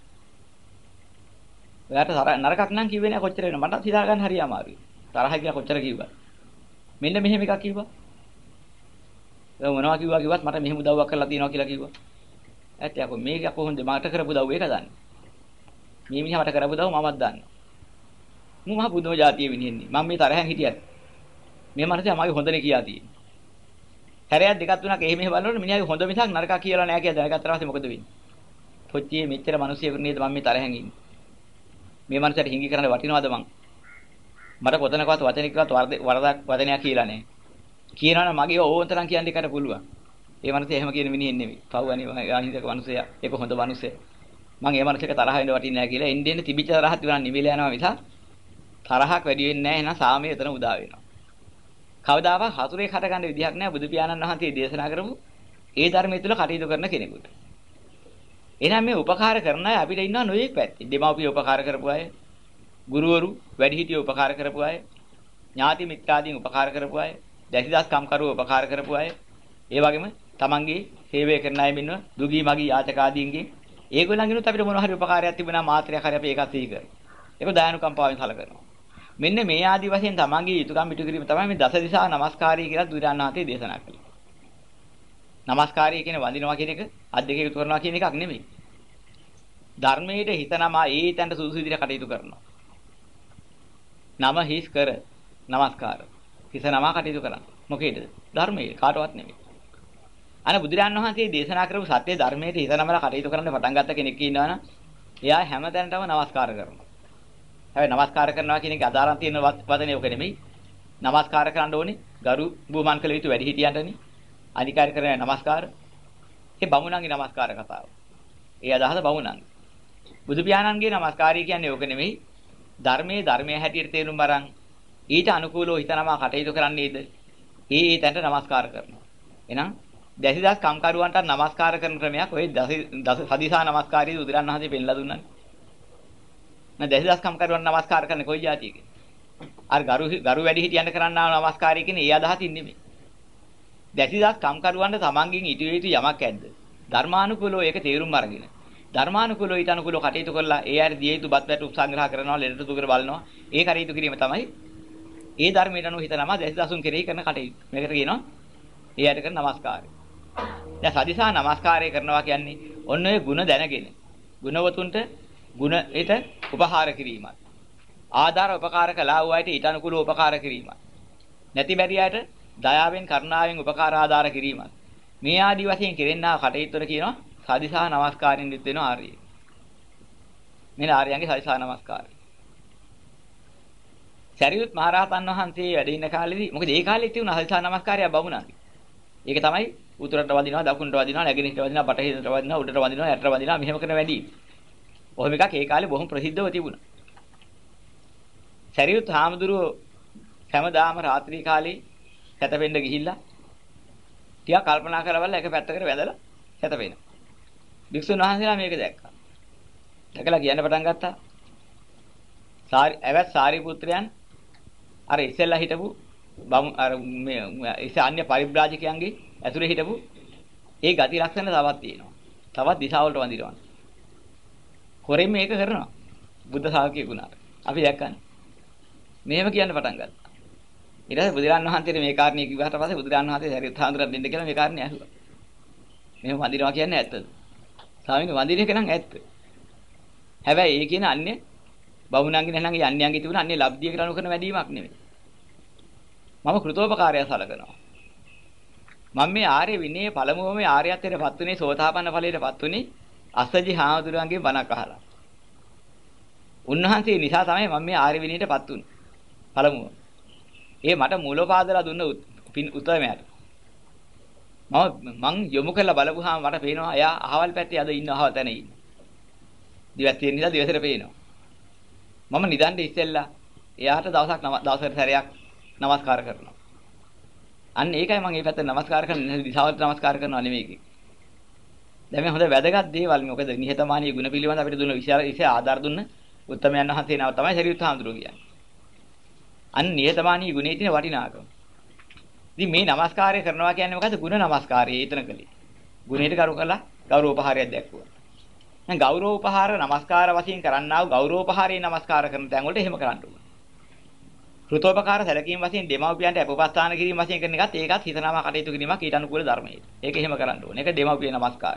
ඔයාට නරකක් නම් කිව්වේ නෑ කොච්චර වෙනව මට හිතා ගන්න හරි අමාරුයි. තරහ කියලා කොච්චර කිව්වා. මෙන්න මෙහෙම එකක් කිව්වා. ඒ මොනවා කිව්වා කිව්වත් මට මෙහෙම උදව්වක් කරලා තියෙනවා කියලා කිව්වා. ඇත්ත යකෝ මේක කොහොමද මට කරපු උදව් ඒක දන්නේ. මේ මිනිහා මට කරපු උදව් මමත් දන්නවා. මම මහ බුදුම જાතිය විනින්නේ. මම මේ තරහෙන් හිටියත් මේ මනසේ මගේ හොඳනේ කියා තියෙන්නේ. හැරයක් දෙකක් තුනක් එහෙම එහෙම බලනකොට මිනිහාගේ හොඳ මිසක් නරකක් කියලා නෑ කියලා දැනගත්තා ඊපස්සේ මොකද වෙන්නේ? පොච්චියේ මෙච්චර මිනිස්සුයෙකු නේද මම මේ තරහෙන් ඉන්නේ. මේ මනසට හිඟි කරන්න වටිනවද මං? මට කොතනකවත් වචනිකවත් වරදක් වදනයක් කියලා නෑ. කියනවනම් මගේ ඕනතරම් කියන්න එකට පුළුවන්. ඒ මනසේ එහෙම කියන මිනිහෙක් නෙමෙයි. පව් අනිවා අහිංසක මිනිසයා. ඒක හොඳ මිනිසෙක්. මං ඒ මනසක තරහ වෙන්න වටින්නේ නෑ කියලා එන්නේ එන්නේ තිබිච්ච තරහක් තිබුණා නිවිල යනවා මිස තරහක් වැඩි වෙන්නේ නෑ. එහෙනම් සාමය එතන උදා වෙනවා. කවදාවත් හතුරේ කට ගන්න විදිහක් නෑ බුදු පියාණන් වහන්සේ දේශනා කරපු ඒ ධර්මයේ තුල කටයුතු කරන කෙනෙකුට. එහෙනම් මේ උපකාර කරන අය අපිට ඉන්නවා නොයෙක් පැත්තේ. දෙමාපිය උපකාර කරපු අය, ගුරුවරු, වැඩිහිටියෝ උපකාර කරපු අය, ඥාති මිත්‍රාදීන් උපකාර කරපු අය, දැසිදස් කම්කරුවෝ උපකාර කරපු අය, ඒ වගේම තමන්ගේ සේවය කරන අය මෙන්න දුගී මගී යාචක ආදීන්ගේ ඒගොල්ලන්ගෙනුත් අපිට මොනවා හරි උපකාරයක් තිබුණා මාත්‍රයක් හරි අපි ඒකත් සිහි කරනවා. ඒක දයානුකම්පාවෙන් සැලකනවා. මෙන්න මේ ආදි වශයෙන් තමන්ගේ යුතුයකම් ඉටු කිරීම තමයි මේ දස දිසා නමස්කාරය කියලා බුදුරජාණන් වහන්සේ දේශනා කළේ. නමස්කාරය කියන්නේ වඳිනවා කියන එක අත් දෙක යුතු කරනවා කියන එකක් නෙමෙයි. ධර්මයේ හිතනම ඒ තැනට සුදුසු විදිහට කටයුතු කරනවා. නම හිස් කර නමස්කාර. හිතනම කටයුතු කරනවා. මොකේද? ධර්මයේ කාටවත් නෙමෙයි. අනේ බුදුරජාණන් වහන්සේ දේශනා කරපු සත්‍ය ධර්මයේ හිතනමලා කටයුතු කරන්න පටන් ගත්ත කෙනෙක් ඉන්නවනම් එයා හැම තැනටම නමස්කාර කරනවා. හැබැයි නමස්කාර කරනවා කියන එක අදාළන් තියෙන වදනේ ඔක නෙමෙයි. නමස්කාර කරන්න ඕනේ ගරු බුහුමන් කළ යුතු වැඩි හිටියන්ටනේ. අධිකාරි කරන නමස්කාර. ඒ බමුණන්ගේ නමස්කාර කතාව. ඒ අදහස බමුණන්ගේ. බුදු පියාණන්ගේ නමස්කාරය කියන්නේ ඔක නෙමෙයි. ධර්මයේ ධර්මයේ හැටියට තේරුම් අරන් ඊට අනුකූලව හිතනම කටයුතු කරන්නේද? ඒ ඒ තැනට නමස්කාර කරනවා. එහෙනම් දසදස් කම්කරුවන්ට නමස්කාර කරන ක්‍රමයක් ඔය දස සදිසා නමස්කාරයේ උදිරන් වහන්සේ පෙන්ලා දුන්නානේ. නැ දසදස් කම්කරුවන් නමස්කාර කරන්නේ කොයි જાතියකද? අර ගරු ගරු වැඩි හිටියන්ට කරන්නා නමස්කාරය කියන්නේ ඒ අදහසින් නෙමෙයි. දසදස් කම්කරුවන්ට තමන්ගෙන් ඊට යුතු යමක් ඇද්ද? ධර්මානුකූලව ඒක තේරුම් අරගෙන. ධර්මානුකූලව ඊට අනුකූලව කටයුතු කරලා ඒ අය දිය යුතු බත් වැට උපසංග්‍රහ කරනවා, ලෙඩට දුකර බලනවා. ඒ කටයුතු කිරීම තමයි ඒ ධර්මයට අනුව හිතනම දසදසුන් කෙරෙහි කරන කටයුතු. මේකට කියනවා ඒ අයට කරන නමස්කාරය. දැන් සදිසා නමස්කාරය කරනවා කියන්නේ ඔන්න ඔය ಗುಣ දැනගෙන. ගුණවතුන්ට ගුණයට උපහාර කිරීමයි. ආදාර උපකාර කළා වූ අයට ඊට අනුකූලව උපකාර කිරීමයි. නැති බැරියට දයාවෙන් කරුණාවෙන් උපකාර ආදාර කිරීමයි. මේ ආදි වශයෙන් කෙරෙන්නා කටයුතු වල කියනවා සදිසා නමස්කාරයෙන් යුත් වෙනවා ආර්යය. මෙන්න ආර්යයන්ගේ සදිසා නමස්කාරය. සරියුත් මහ රහතන් වහන්සේ වැඩ ඉන්න කාලෙදී මොකද ඒ කාලේ තියුණා සදිසා නමස්කාරය බමුණන්ගේ. ඒක තමයි උතුරට වදිනවා, දකුණට වදිනවා, නැගෙනහිරට වදිනවා, බටහිරට වදිනවා, උඩට වදිනවා, යටට වදිනවා මෙහෙම කරන වැඩි. ඔහොම එකක් ඒ කාලේ බොහොම ප්‍රසිද්ධව තිබුණා. සරියුත් හාමුදුරුවෝ හැමදාම රාත්‍රී කාලේ සැතපෙන්න ගිහිල්ලා ටිකක් කල්පනා කරවලා එක පැත්තකට වැදලා සැතපෙනවා. භික්ෂුන් වහන්සේලා මේක දැක්කා. දැකලා කියන්න පටන් ගත්තා. සාරි ඇවත් සාරිපුත්‍රයන් අර ඉස්සෙල්ලා හිටපු බම් අර මේ ඉස්සන්නේ පරිබ්‍රාජකයන්ගේ ඇතුලේ හිටපු ඒ ගති ලක්ෂණ තවත් තියෙනවා. තවත් දිශාවලට වඳිනවා. කොරෙන් මේක කරනවා. බුද්ධ ශාවකයෙක් වුණාට. අපි දැක්කනේ. මෙහෙම කියන්න පටන් ගත්තා. ඊට පස්සේ බුදුරන් වහන්සේට මේ කාරණේ කිව්වට පස්සේ බුදුරන් වහන්සේ සරියුත් හාමුදුරන් දෙන්න කියලා මේ කාරණේ ඇහුවා. මෙහෙම වඳිනවා කියන්නේ ඇත්තද? ස්වාමීන් වහන්සේ වඳින එක නම් ඇත්ත. හැබැයි ඒ කියන අන්නේ බමුණන්ගේ නැහණන්ගේ යන්‍යන්ගේ තිබුණ අන්නේ ලබ්ධියකට අනුකරන වැඩිවීමක් නෙමෙයි. මම කෘතෝපකාරය සලකනවා. මම මේ ආර්ය විනයේ පළමුවම මේ ආර්යත්වයටපත් උනේ සෝතාපන්න ඵලයටපත් උනේ අස්සජි හාමුදුරුවන්ගේ බණක් අහලා. උන්වහන්සේ නිසා තමයි මම මේ ආර්ය විනයටපත් උනේ. පළමුව. ඒ මට මූලපාදලා දුන්න උත්තරමයට. මම මං යොමු කරලා බලපුවාම මට පේනවා එයා අහවල් පැත්තේ අද ඉන්න අහවල් තැන ඉන්නේ. දිවස් තියෙන නිසා දිවසට පේනවා. මම නිදන් ඉස්සෙල්ලා එයාට දවසක් දවසකට සැරයක් නමස්කාර කරනවා. අන්න ඒකයි මම මේ පැත්තට නමස්කාර කරන දිශාවට නමස්කාර කරනවා නෙමෙයි. දැන් මේ හොඳ වැදගත් දේවල් මොකද නිහතමානී ගුණ පිළිබඳ අපිට දුන්න විශාල ඉසේ ආධාර දුන්න උත්තමයන් වහන්සේ නම තමයි සරියුත් හාමුදුරුවෝ කියන්නේ. අන්න නිහතමානී ගුණයේ තියෙන වටිනාකම. ඉතින් මේ නමස්කාරය කරනවා කියන්නේ මොකද්ද? ගුණ නමස්කාරය ඒතන කලේ. ගුණයට කරු කළා ගෞරවෝපහාරයක් දැක්වුවා. දැන් ගෞරවෝපහාර නමස්කාර වශයෙන් කරන්නා වූ ගෞරවෝපහාරයේ නමස්කාර කරන තැන් වලට එහෙම කරන්න ඕන. කෘතෝපකාර සැලකීම් වශයෙන් දෙමව්පියන්ට අපපස්ථාන කිරීම වශයෙන් කරන එකත් ඒකත් හිතනවා කටයුතු කිරීමක් ඊට අනුකූල ධර්මයේ. ඒක එහෙම කරන්න ඕන. ඒක දෙමව්පිය නමස්කාර.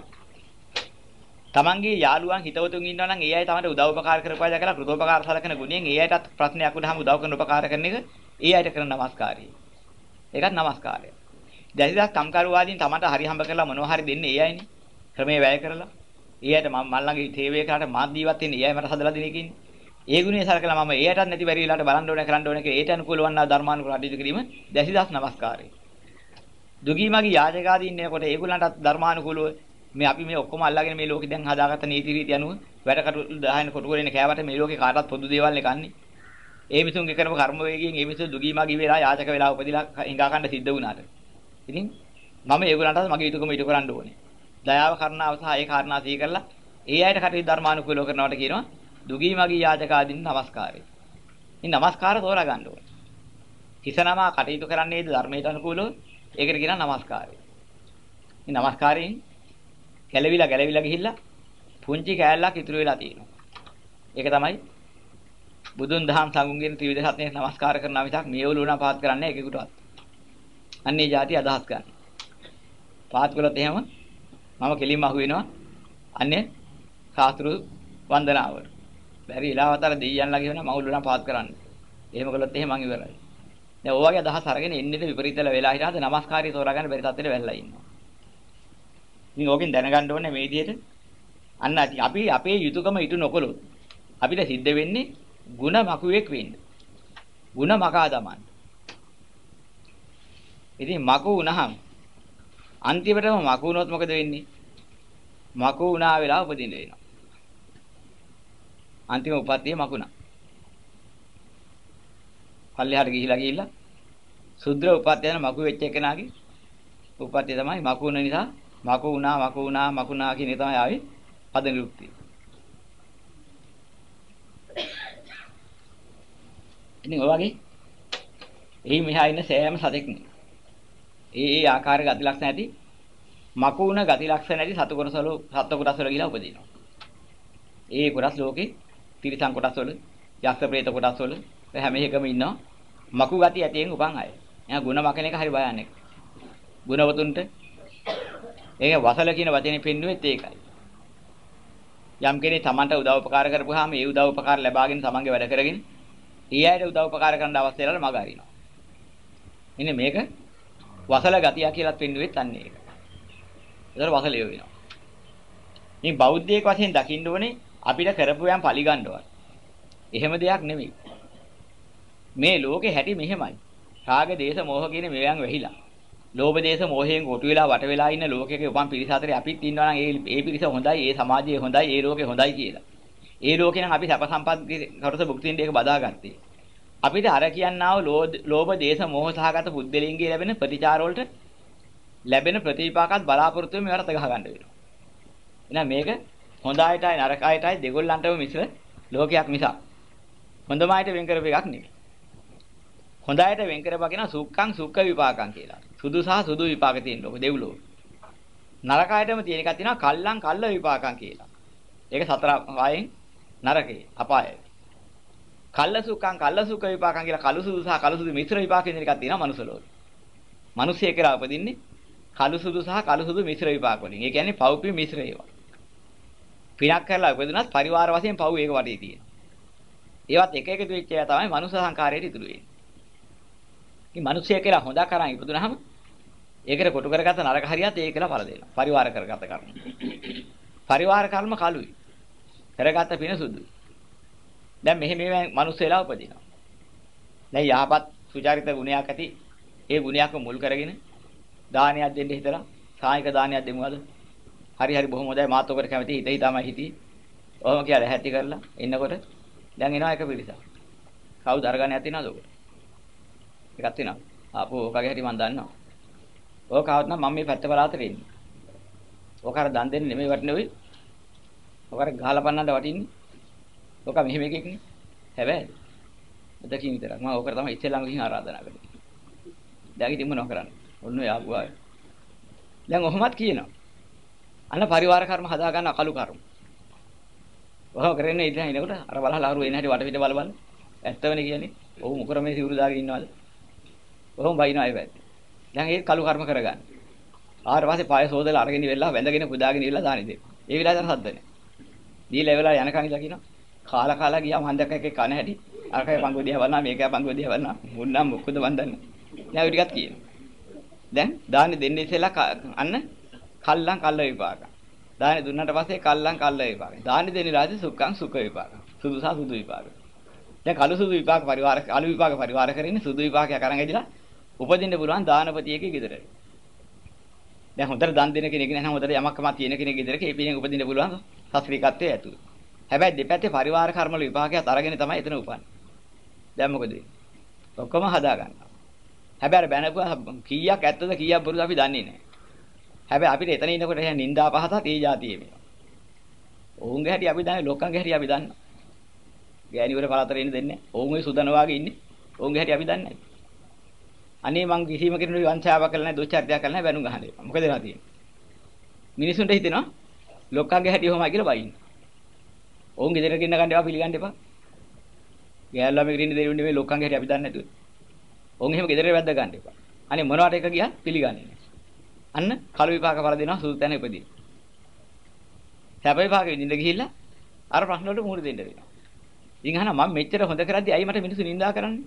තමන්ගේ යාළුවන් හිතවතුන් ඉන්නවා නම් ඒ අය තමයි උදව් උපකාර කරපුවා දැකලා කෘතෝපකාර සැලකන ගුණයෙන් ඒ අයටත් ප්‍රශ්නයක් වුණාම උදව් කරන උපකාර කරන එක ඒ අයට කරන නමස්කාරය. ඒකත් නමස්කාරය. දැසිදා කම්කරුවාදීන් තමන්ට හරි හම්බ කරලා මොනවා හරි දෙන්නේ ඒ අයනේ. ක්‍රමේ වැය කරලා. ඒ අයට මම මල්ලන්ගේ තේවේ කරාට මාත් ජීවත් වෙන්නේ ඒ අය මට හදලා දෙන එකකින්. ඒ ගුණය සලකලා මම ඒ අයටත් නැති බැරි වෙලාවට බලන්න ඕනේ කරන්න ඕනේ කියලා ඒට අනුකූල වන්නා ධර්මානුකූල අධිජ කිරීම දැසිදාස් නමස්කාරය. දුගීමගේ යාජකාදී ඉන්නකොට ඒගොල්ලන්ටත් ධර්මානුකූලව මේ අපි මේ ඔක්කොම අල්ලගෙන මේ ලෝකෙ දැන් හදාගත්ත නීති රීති අනුව වැඩ කටයුතු දහයන කොට කරගෙන කෑවට මේ ලෝකේ කාටවත් පොදු දේවල් නේ කන්නේ. ඒ මිසුන්ගේ කරන කර්ම වේගයෙන් ඒ මිසු දුගීමගේ වෙලා යාචක වෙලා උපදිලා හිඟා කන්න සිද්ධ වුණාට. ඉතින් මම ඒගොල්ලන්ටත් මගේ යුතුයකම ඉටු කරන්න ඕනේ. දයාව කරුණාව සහ ඒ කාරණා සිහි කරලා ඒ අයට කටයුතු ධර්මානුකූලව කරනවට කියනවා දුගීමගේ යාචකාදීන් නමස්කාරය. ඉතින් නමස්කාර තෝරා ගන්න ඕනේ. කිසනමා කටයුතු කරන්නේද ධර්මයට අනුකූලව ඒකට කියනවා නමස්කාරය. ඉතින් නමස්කාරයෙන් ගැලවිලා ගැලවිලා ගිහිල්ලා පුංචි කෑල්ලක් ඉතුරු වෙලා තියෙනවා. ඒක තමයි බුදුන් දහම් සංඝුන්ගේ ත්‍රිවිධ සත්‍යයට නමස්කාර කරනවා මිසක් මේවලු වුණා පාත් කරන්නේ එකෙකුටවත්. අන්නේ જાති අදහස් ගන්න. පාත් කළොත් එහෙම මම කෙලින්ම අහු වෙනවා. අන්නේ සාස්ත්‍රු වන්දනාවට. බැරි ඉලාවතර දෙයියන් ළඟ වෙනවා මවුල් වුණා පාත් කරන්න. එහෙම කළොත් එහෙම මං ඉවරයි. දැන් ඔය වගේ අදහස් අරගෙන එන්නේ විපරීතල වෙලා හිටාද නමස්කාරය තෝරාගන්න බැරි තත්ත්වෙට වැල්ලා ඉන්නවා. ඉතින් ඕකෙන් දැනගන්න ඕනේ මේ විදිහට අන්න අපි අපේ යුතුයකම ඉටු නොකළොත් අපිට සිද්ධ වෙන්නේ ಗುಣ මකුවෙක් වෙන්න. ಗುಣ මකා දමන්න. ඉතින් මකු වුණාම අන්තිමටම මකු වුණොත් මොකද වෙන්නේ? මකු වුණා වෙලා උපදින්න වෙනවා. අන්තිම උපත්තිය මකුණා. පල්ලෙහාට ගිහිලා ගිහිල්ලා සුද්ධ උපත්තිය යන මකු වෙච්ච එකනාගේ උපත්තිය තමයි මකු වුණ නිසා මකු වුණා මකු වුණා මකුණා කියන එක තමයි ආවේ පද නිරුක්තිය. ඉතින් ඔය වගේ එහි මෙහා ඉන්න සෑම සතෙක්ම ඒ ඒ ආකාර ගති ලක්ෂණ ඇති මකු වුණ ගති ලක්ෂණ ඇති සතු කොටසවල සත්ව කොටස් වල ගිලා උපදිනවා. ඒ කොටස් ලෝකේ තිරිසන් කොටස් වල යක්ෂ ප්‍රේත කොටස් වල හැම එකම ඉන්නවා මකු ගති ඇතියෙන් උපන් අය. එයා ಗುಣ මකන එක හරි භයානක. ගුණවතුන්ට ඒක වසල කියන වචනේ පෙන්නුවෙත් ඒකයි. යම් කෙනෙක් Tamanට උදව් උපකාර කරපුවාම ඒ උදව් උපකාර ලැබාගෙන Tamanගේ වැඩ කරගෙන ඊ අයට උදව් උපකාර කරන්න අවශ්‍ය වෙලාවට මග අරිනවා. ඉන්නේ මේක වසල ගතිය කියලාත් පෙන්නුවෙත් අන්නේ ඒක. ඒතර වසලිය වෙනවා. මේ බෞද්ධයෙක් වශයෙන් දකින්න ඕනේ අපිට කරපු යම් පරිගණ්ඩවත්. එහෙම දෙයක් නෙමෙයි. මේ ලෝකේ හැටි මෙහෙමයි. රාග, දේශ, මෝහ කියන මේවාන් වෙහිලා. ලෝභ, දේශ, මෝහයෙන් කොටු වෙලා වට වෙලා ඉන්න ලෝකයක උපන් පිරිස අතරේ අපිත් ඉන්නවා නම් ඒ ඒ පිරිස හොඳයි, ඒ සමාජය හොඳයි, ඒ ලෝකේ හොඳයි කියලා. ඒ ලෝකේ නම් අපි සැප සම්පත් කරස භුක්තිින් දෙක බදාගත්තේ. අපිට අර කියන්නා වූ ලෝභ, දේශ, මෝහ සහගත බුද්ධලිංගයේ ලැබෙන ප්‍රතිචාර වලට ලැබෙන ප්‍රතිපාකත් බලාපොරොත්තු වෙමින් වරත ගහ ගන්න වෙනවා. එහෙනම් මේක හොඳ අයටයි නරක අයටයි දෙගොල්ලන්ටම මිශ්‍ර ලෝකයක් මිසක් හොඳම අයට වෙන් කරපු එකක් නෙවෙයි. හොඳයට වෙන් කරපුවා කියන සුක්ඛං සුක්ඛ විපාකං කියලා. සුදු සහ සුදු විපාක තියෙන ලෝක දෙව්ලෝ. නරකයටම තියෙන එකක් තියෙනවා කල්ලං කල්ල විපාකං කියලා. ඒක සතර ආයෙන් නරකේ අපායයි. කල්ල සුඛං කල්ල සුඛ විපාකං කියලා කළු සුදු සහ කළු සුදු මිශ්‍ර විපාක කියන එකක් තියෙනවා මනුස්ස ලෝකේ. මිනිස්සෙක් කියලා උපදින්නේ කළු සුදු සහ කළු සුදු මිශ්‍ර විපාක වලින්. ඒ කියන්නේ පව්පි මිශ්‍ර ඒවා. පිනක් කරලා උපදිනත් පරිවාර වශයෙන් පව් ඒක වටේ තියෙන. ඒවත් එක එකතු වෙච්ච ඒවා තමයි මනුස්ස සංකාරයට ඉතුරු වෙන්නේ. ඉතින් මිනිස්සෙක් කියලා හොදා කරන් ඉපදුනහම ඒකට කොටු කරගත්ත නරක හරියත් ඒක කියලා පළ දෙනවා. පරිවාර කරගත්ත කර්ම. පරිවාර කර්ම කළුයි. කරගත්ත පින සුදුයි. දැන් මෙහෙම මේ මිනිස්සු වෙලා උපදිනවා. දැන් යහපත් සුචරිත ගුණයක් ඇති ඒ ගුණයක්ම මුල් කරගෙන දානයක් දෙන්න හිතලා සායක දානයක් දෙමුවද? හරි හරි බොහොම හොඳයි මාත් ඔකට කැමති හිත හිතාමයි හිටියේ. ඔහොම කියලා හැටි කරලා ඉන්නකොට දැන් එනවා එක පිරිසක්. කවුද අරගන්නේ නැතිනවද ඔකට? එකක් තියෙනවා. ආපෝ ඔකගේ හැටි මම දන්නවා. ඕක આવත් නම් මම මේ පැත්ත බලාතර ඉන්නේ. ඕක අර දන් දෙන්නේ නෙමෙයි වටිනේ ඔය. ඕක අර ගහලා පන්නන්න වටින්නේ. ඕක මෙහෙම එකෙක් නේ. හැබැයි දෙකින් විතරක් මම ඕකට තමයි ඉස්සෙල්ලාම ගිහින් ආරාධනා කළේ. දැන් ඉතින් මොනව කරන්නේ? ඔන්න ඔය ආපු ආය. දැන් ඔහොමත් කියනවා. අන්න පරිවාර කර්ම හදා ගන්න අකලු කර්ම. ඔහොම කරන්නේ ඉතින් එනකොට අර බලහලා අරු එන හැටි වටපිට බල බල. ඇත්තවනේ කියන්නේ. ඔහු මොකර මේ සිවුරු දාගෙන ඉන්නවද? ඔහොම බයිනවා ඒ පැත්තේ. දැන් ඒක කලු කර්ම කරගන්න. ආවට පස්සේ පාය සෝදලා අරගෙන ඉවෙලා වැඳගෙන පුදාගෙන ඉවෙලා දානි දෙන්න. ඒ විලාසතර සද්ද නැහැ. දීලා ඉවෙලා යනකන් ඉඳලා කියනවා. කාලා කාලා ගියාම හන්දක් එකේ කන හැටි. අරකේ පංගුව දිහා බලනවා මේකේ පංගුව දිහා බලනවා. මුන්නම් මොකද මන් දන්නේ. දැන් ඔය ටිකත් කියනවා. දැන් දානි දෙන්නේ ඉස්සෙල්ලා අන්න කල්ලං කල්ල විපාක. දානි දුන්නාට පස්සේ කල්ලං කල්ල විපාක. දානි දෙන්නේ රාජි සුක්ඛං සුඛ විපාක. සුදු සහ සුදු විපාක. දැන් කළු සුදු විපාක පරිවාර කළු විපාක පරිවාර කරන්නේ සුදු විපාකයක් අරන් ඇදිලා උපදින්න පුළුවන් දානපතියෙක්ගේ ගෙදරට. දැන් හොඳට දන් දෙන කෙනෙක් නැත්නම් හොඳට යමක්කම තියෙන කෙනෙක් ගෙදරක ඒ පිළිෙන් උපදින්න පුළුවන් සස්ත්‍රීකත්වයේ ඇතුළු. හැබැයි දෙපැත්තේ පරිවාර කර්ම වල විපාකයක් අරගෙන තමයි එතන උපන්නේ. දැන් මොකද වෙන්නේ? ඔක්කොම හදා ගන්නවා. හැබැයි අර බැනපුවා කීයක් ඇත්තද කීයක් බොරුද අපි දන්නේ නැහැ. හැබැයි අපිට එතන ඉන්නකොට එහෙනම් නින්දා පහසත් ඒ જાතියේ මේවා. ඔවුන්ගේ හැටි අපි දන්නේ ලොක්කන්ගේ හැටි අපි දන්නවා. ගෑණිවර පළතර ඉන්න දෙන්නේ. ඔවුන් ওই සුදන වාගේ ඉන්නේ. ඔවුන්ගේ හැටි අපි දන්නේ නැහැ. අනේ මං කිසිම කෙනෙකුට වංචාවක් කළා නැහැ දුච්චරිතයක් කළා නැහැ බැනුම් ගහන්නේ. මොකද වෙලා තියෙන්නේ? මිනිසුන්ට හිතෙනවා ලොක්කන්ගේ හැටි ඔහොමයි කියලා බයින්න. ඔවුන් ගෙදර ගෙන්න ගන්න ඒවා පිළිගන්න එපා. ගෑල්ලා මේකට ඉන්න දෙන්නේ නෙමෙයි ලොක්කන්ගේ හැටි අපි දන්නේ නැතුව. ඔවුන් එහෙම ගෙදර වැද්ද ගන්න එපා. අනේ මොනවට එක ගියා පිළිගන්නේ නැහැ. අන්න කළු විපාක පළ දෙනවා සුදු තැන ඉපදී. සැප විපාක විඳින්න ගිහිල්ලා අර ප්‍රශ්න වලට මුහුණ දෙන්න වෙනවා. ඉතින් අහනවා මම මෙච්චර හොඳ කරද්දි ඇයි මට මිනිස්සු නිඳා කරන්නේ?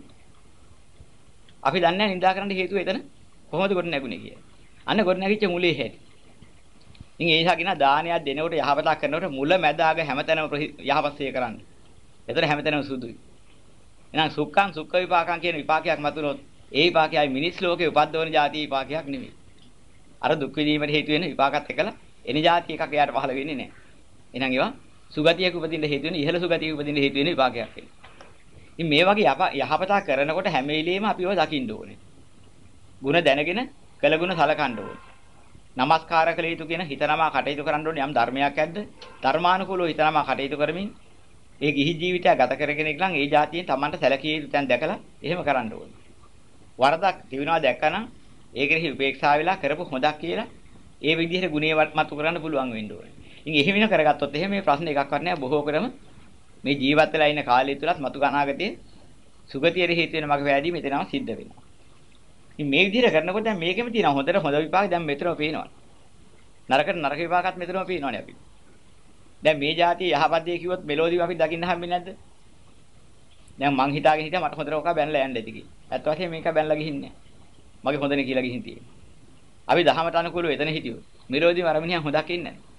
අපි දන්නේ නැහැ නිඳා කරන්න හේතුව එතන කොහොමද ගොඩ නැගුණේ කියලා. අන්න ගොඩ නැගිච්ච මුලේ හැටි. ඉතින් ඒ නිසා කියන දානයක් දෙනකොට යහපතක් කරනකොට මුල මැද අග හැමතැනම යහපත්සේ කරන්න. එතන හැමතැනම සුදුයි. එහෙනම් සුක්ඛං සුක්ඛ විපාකං කියන විපාකයක් මතුනොත් ඒ විපාකයයි මිනිස් ලෝකේ උපද්දවන જાති විපාකයක් නෙමෙයි. අර දුක් විඳීමට හේතු වෙන විපාකත් එක්කලා එන જાති එකක් එයාට පහළ වෙන්නේ නැහැ. එහෙනම් ඒවා සුගතියක උපදින්න හේතු වෙන ඉහළ සුගතියක උපදින්න හේතු වෙන විපාකයක් වෙනවා. ඉතින් මේ වගේ යහපතක් කරනකොට හැම වෙලෙම අපිව දකින්න ඕනේ. ಗುಣ දැනගෙන කළ ගුණ සලකන්න ඕනේ. නමස්කාර කළ යුතු කියන හිතනමා කටයුතු කරන්න ඕනේ යම් ධර්මයක් ඇද්ද? ධර්මානුකූලව හිතනමා කටයුතු කරමින් ඒ ගිහි ජීවිතය ගත කරගෙන ඉන්න ඒ જાතියෙන් Tamanට සැලකිය යුතු තැන් දැකලා එහෙම කරන්න ඕනේ. වරදක් තිබුණා දැක්කනම් ඒකෙහි උපේක්ෂා වෙලා කරපු හොඳක් කියලා ඒ විදිහට ගුණේ වත්මතු කරන්න පුළුවන් වෙන්න ඕනේ. ඉතින් එහෙම වෙන කරගත්තොත් එහෙම මේ ප්‍රශ්න එකක්වත් නෑ බොහෝ කරම මේ ජීවත් වෙලා ඉන්න කාලය තුලත් මතු අනාගතයේ සුගතියට හේතු වෙන මග වැදී මෙතනම සිද්ධ වෙනවා. ඉතින් මේ විදිහට කරනකොට දැන් මේකෙම තියෙනවා හොඳට හොඳ විපාක දැන් මෙතනම පේනවා. නරකට නරක විපාකත් මෙතනම පේනවනේ අපි. දැන් මේ જાතිය යහපත් දේ කිව්වොත් මෙලෝදිව අපි දකින්න හම්බෙන්නේ නැද්ද? දැන් මං හිතාගෙන හිටියා මට හොඳට ඕක බැනලා යන්න ඇති කියලා. ඇත්ත වශයෙන්ම මේක බැනලා ගිහින්නේ නැහැ. මගේ හොඳනේ කියලා ගිහින් තියෙන්නේ. අපි දහමට අනුකූලව එතන හිටියොත් මෙලෝදිව අර මිනිහා හොඳක් ඉන්නේ නැහැ.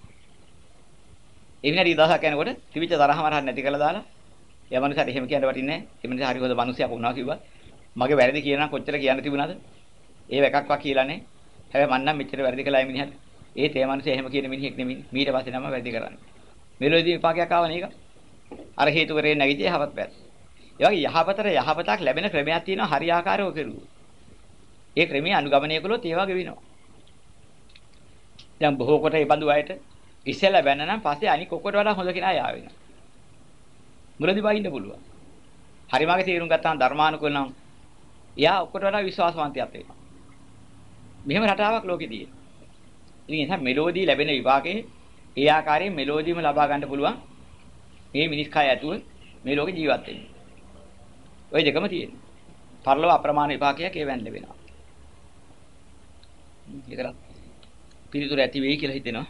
ඒ විනාඩි දහසක් යනකොට තිබිච්ච තරහම රහ නැති කළා දාලා එයා මනුස්සයාට එහෙම කියන්න වටින්නේ නැහැ. ඒ මිනිහා හරි හොඳ මිනිසෙක් වුණා කිව්වා. මගේ වැරදි කියනවා කොච්චර කියන්න තිබුණාද? ඒව එකක්වත් කියලා නැහැ. හැබැයි මන් නම් මෙච්චර වැරදි කළා මේ මිනිහට. ඒ තේ මිනිස්සු එහෙම කියන මිනිහෙක් නෙමෙයි. ඊට පස්සේ නම වැරදි කරන්නේ. මෙලොවදී විපාකයක් ආව නේක. අර හේතු කරේ නැගිටි යහපත් පැත්ත. ඒ වගේ යහපතට යහපතක් ලැබෙන ක්‍රමයක් තියෙනවා හරියාකාරව කෙරුවොත්. ඒ ක්‍රමයේ අනුගමනය කළොත් ඒ වගේ වෙනවා. දැන් බොහෝ කොට ඒ බඳු අයට ඉස්සෙල්ලා බැන්න නම් පස්සේ අනික ඔක්කොට වඩා හොඳ කෙනා යා වෙනවා. මුලදී බයින්න පුළුවන්. හරිමාගේ තීරුම් ගත්තාම ධර්මානුකූල නම් එයා ඔක්කොට වඩා විශ්වාසවන්තයෙක් වෙනවා. මෙහෙම රටාවක් ලෝකේ තියෙනවා. ඉතින් එතන මෙලෝඩි ලැබෙන විපාකේ ඒ ආකාරයෙන් මෙලෝඩියම ලබා ගන්න පුළුවන් මේ මිනිස් කය ඇතුව මේ ලෝකේ ජීවත් වෙන්න. ওই දෙකම තියෙනවා. පරලෝක අප්‍රමාණ විපාකයක් ඒ වෙන් ලැබෙනවා. ඒකට පිළිතුර ඇති වෙයි කියලා හිතෙනවා.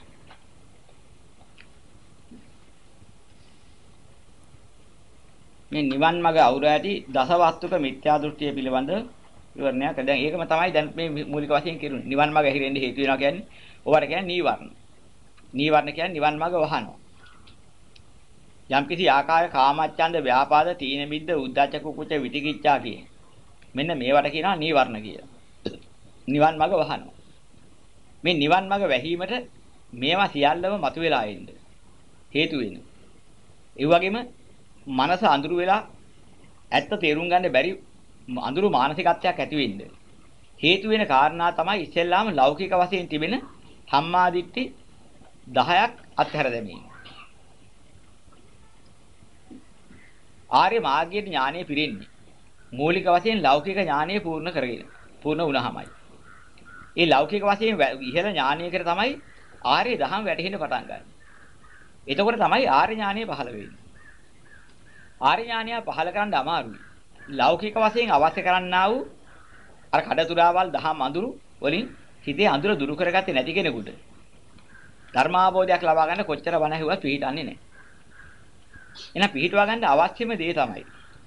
මේ නිවන් මඟ අවුර ඇති දසවස්තුක මිත්‍යා දෘෂ්ටිය පිළිබඳ විවරණයක්. දැන් ඒකම තමයි දැන් මේ මූලික වශයෙන් කිරුනේ. නිවන් මඟ ඇහිරෙන්න හේතු වෙනවා කියන්නේ ඕවට කියන්නේ නීවරණ. නීවරණ කියන්නේ නිවන් මඟ වහනවා. යම්කිසි ආකාර කාමච්ඡන්ද ව්‍යාපාද තීන මිද්ද උද්ධච්ච කුකුච්ච විතිකිච්ඡා කියේ. මෙන්න මේවට කියනවා නීවරණ කියලා. නිවන් මඟ වහනවා. මේ නිවන් මඟ වැහිීමට මේවා සියල්ලම මතුවලා ඉන්න හේතු වෙනවා. ඒ වගේම මනස අඳුරු වෙලා ඇත්ත තේරුම් ගන්න බැරි අඳුරු මානසිකත්වයක් ඇති වෙන්න හේතු වෙන කාරණා තමයි ඉස්සෙල්ලාම ලෞකික වශයෙන් තිබෙන සම්මාදිට්ඨි දහයක් අත්හැර දැමීම. ආර්ය මාර්ගයේ ඥානෙ පිරෙන්නේ මූලික වශයෙන් ලෞකික ඥානෙ පූර්ණ කරගෙන පූර්ණ වුණාමයි. ඒ ලෞකික වශයෙන් ඉහළ ඥානයකට තමයි ආර්ය දහම් වැටහෙන්න පටන් ගන්න. එතකොට තමයි ආර්ය ඥානය පහළ වෙන්නේ. ආර්ය ඥානය පහළ කරන්න අමාරුයි. ලෞකික වශයෙන් අවශ්‍ය කරන්නා වූ අර කඩතුරාවල් දහම් අඳුරු වලින් හිතේ අඳුර දුරු කරගත්තේ නැති කෙනෙකුට ධර්මාභෝධයක් ලබා ගන්න කොච්චර බණ ඇහුවත් පිළිහිටන්නේ නැහැ. එහෙනම් පිළිහිටවා ගන්න අවශ්‍යම දේ තමයි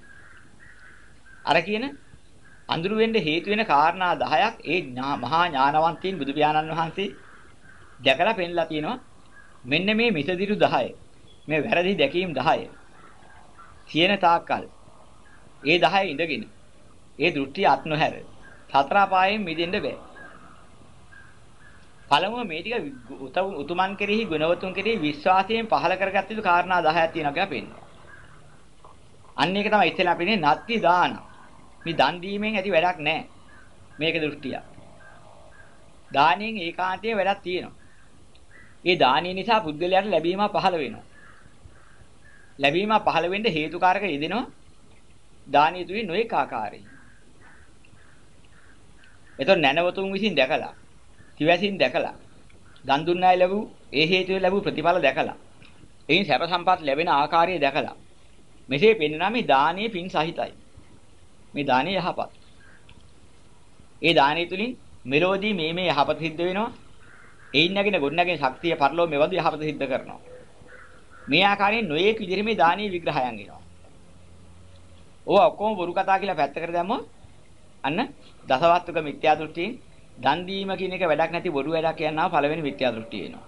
අර කියන අඳුරු වෙන්න හේතු වෙන කාරණා දහයක් ඒ මහා ඥානවන්තයින් බුදු පියාණන් වහන්සේ දැකලා පෙන්ලා තියෙනවා. මෙන්න මේ මිසදිරු දහය. මේ වැරදි දැකීම් දහය. සියන තාක්කල් ඒ දහය ඉඳගෙන ඒ දෘෂ්ටි අත් නොහැර සතර පායෙන් මිදෙන්න බෑ. පළමුව මේ ටික උතුමන් කෙරෙහි ගුණවතුන් කෙරෙහි විශ්වාසයෙන් පහල කරගත්ත යුතු කාරණා දහයක් තියෙනවා කියලා පෙන්නනවා. අන්න ඒක තමයි ඉස්සෙල්ලා අපිනේ නත්ති දාන. මේ දන් දීමෙන් ඇති වැඩක් නැහැ. මේක දෘෂ්ටිය. දානෙන් ඒකාන්තයේ වැඩක් තියෙනවා. ඒ දානිය නිසා පුද්ගලයාට ලැබීමක් පහළ වෙනවා. ලැබීමක් පහළ වෙන්න හේතුකාරක යෙදෙනවා. දානිය තුලින් නොඑක ආකාරයෙන්. එතකොට නැනවතුන් විසින් දැකලා, තිවැසින් දැකලා, දන් දුන්නායි ලැබු ඒ හේතුවෙන් ලැබු ප්‍රතිඵල දැකලා, එයින් සැප සම්පත් ලැබෙන ආකාරය දැකලා, මෙසේ පෙන්වනා මේ දානීය පින් සහිතයි. මේ දානීය යහපත්. ඒ දානීය තුලින් මෙලෝදී මේ මේ යහපත සිද්ධ වෙනවා. එයින් නැගෙන ගොඩ නැගෙන ශක්තිය පරිලෝක මෙවදු යහපත සිද්ධ කරනවා. මේ ආකාරයෙන් නොයේක විදිහට මේ දානීය විග්‍රහයන් එනවා. ඕවා ඔක්කොම බොරු කතා කියලා පැත්තකට දැම්මොත් අන්න දසවස්තුක මිත්‍යා දෘෂ්ටියෙන් දන් දීම කියන එක වැඩක් නැති බොරු වැඩක් කියනවා පළවෙනි මිත්‍යා දෘෂ්ටිය එනවා.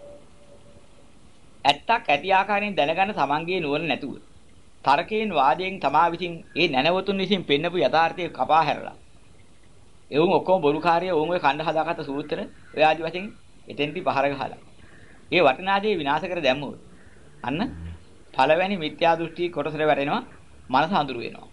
ඇත්තක් ඇති ආකාරයෙන් දැනගන්න තමන්ගේ නුවණ නැතුව තර්කයෙන් වාදයෙන් තමා විසින් ඒ නැනවතුන් විසින් පෙන්නපු යථාර්ථය කපා හැරලා එවුන් ඔක්කොම බොරුකාරය ඔවුන් ඔය කණ්ඩ හදාගත්ත සූත්‍ර ඔය ආදි වශයෙන් එතෙන්ටි පහර ගහලා ඒ වටිනාදී විනාශ කර දැම්මොත් අන්න පළවෙනි මිත්‍යා දෘෂ්ටි කොටසට වැටෙනවා මනස හඳුරු වෙනවා.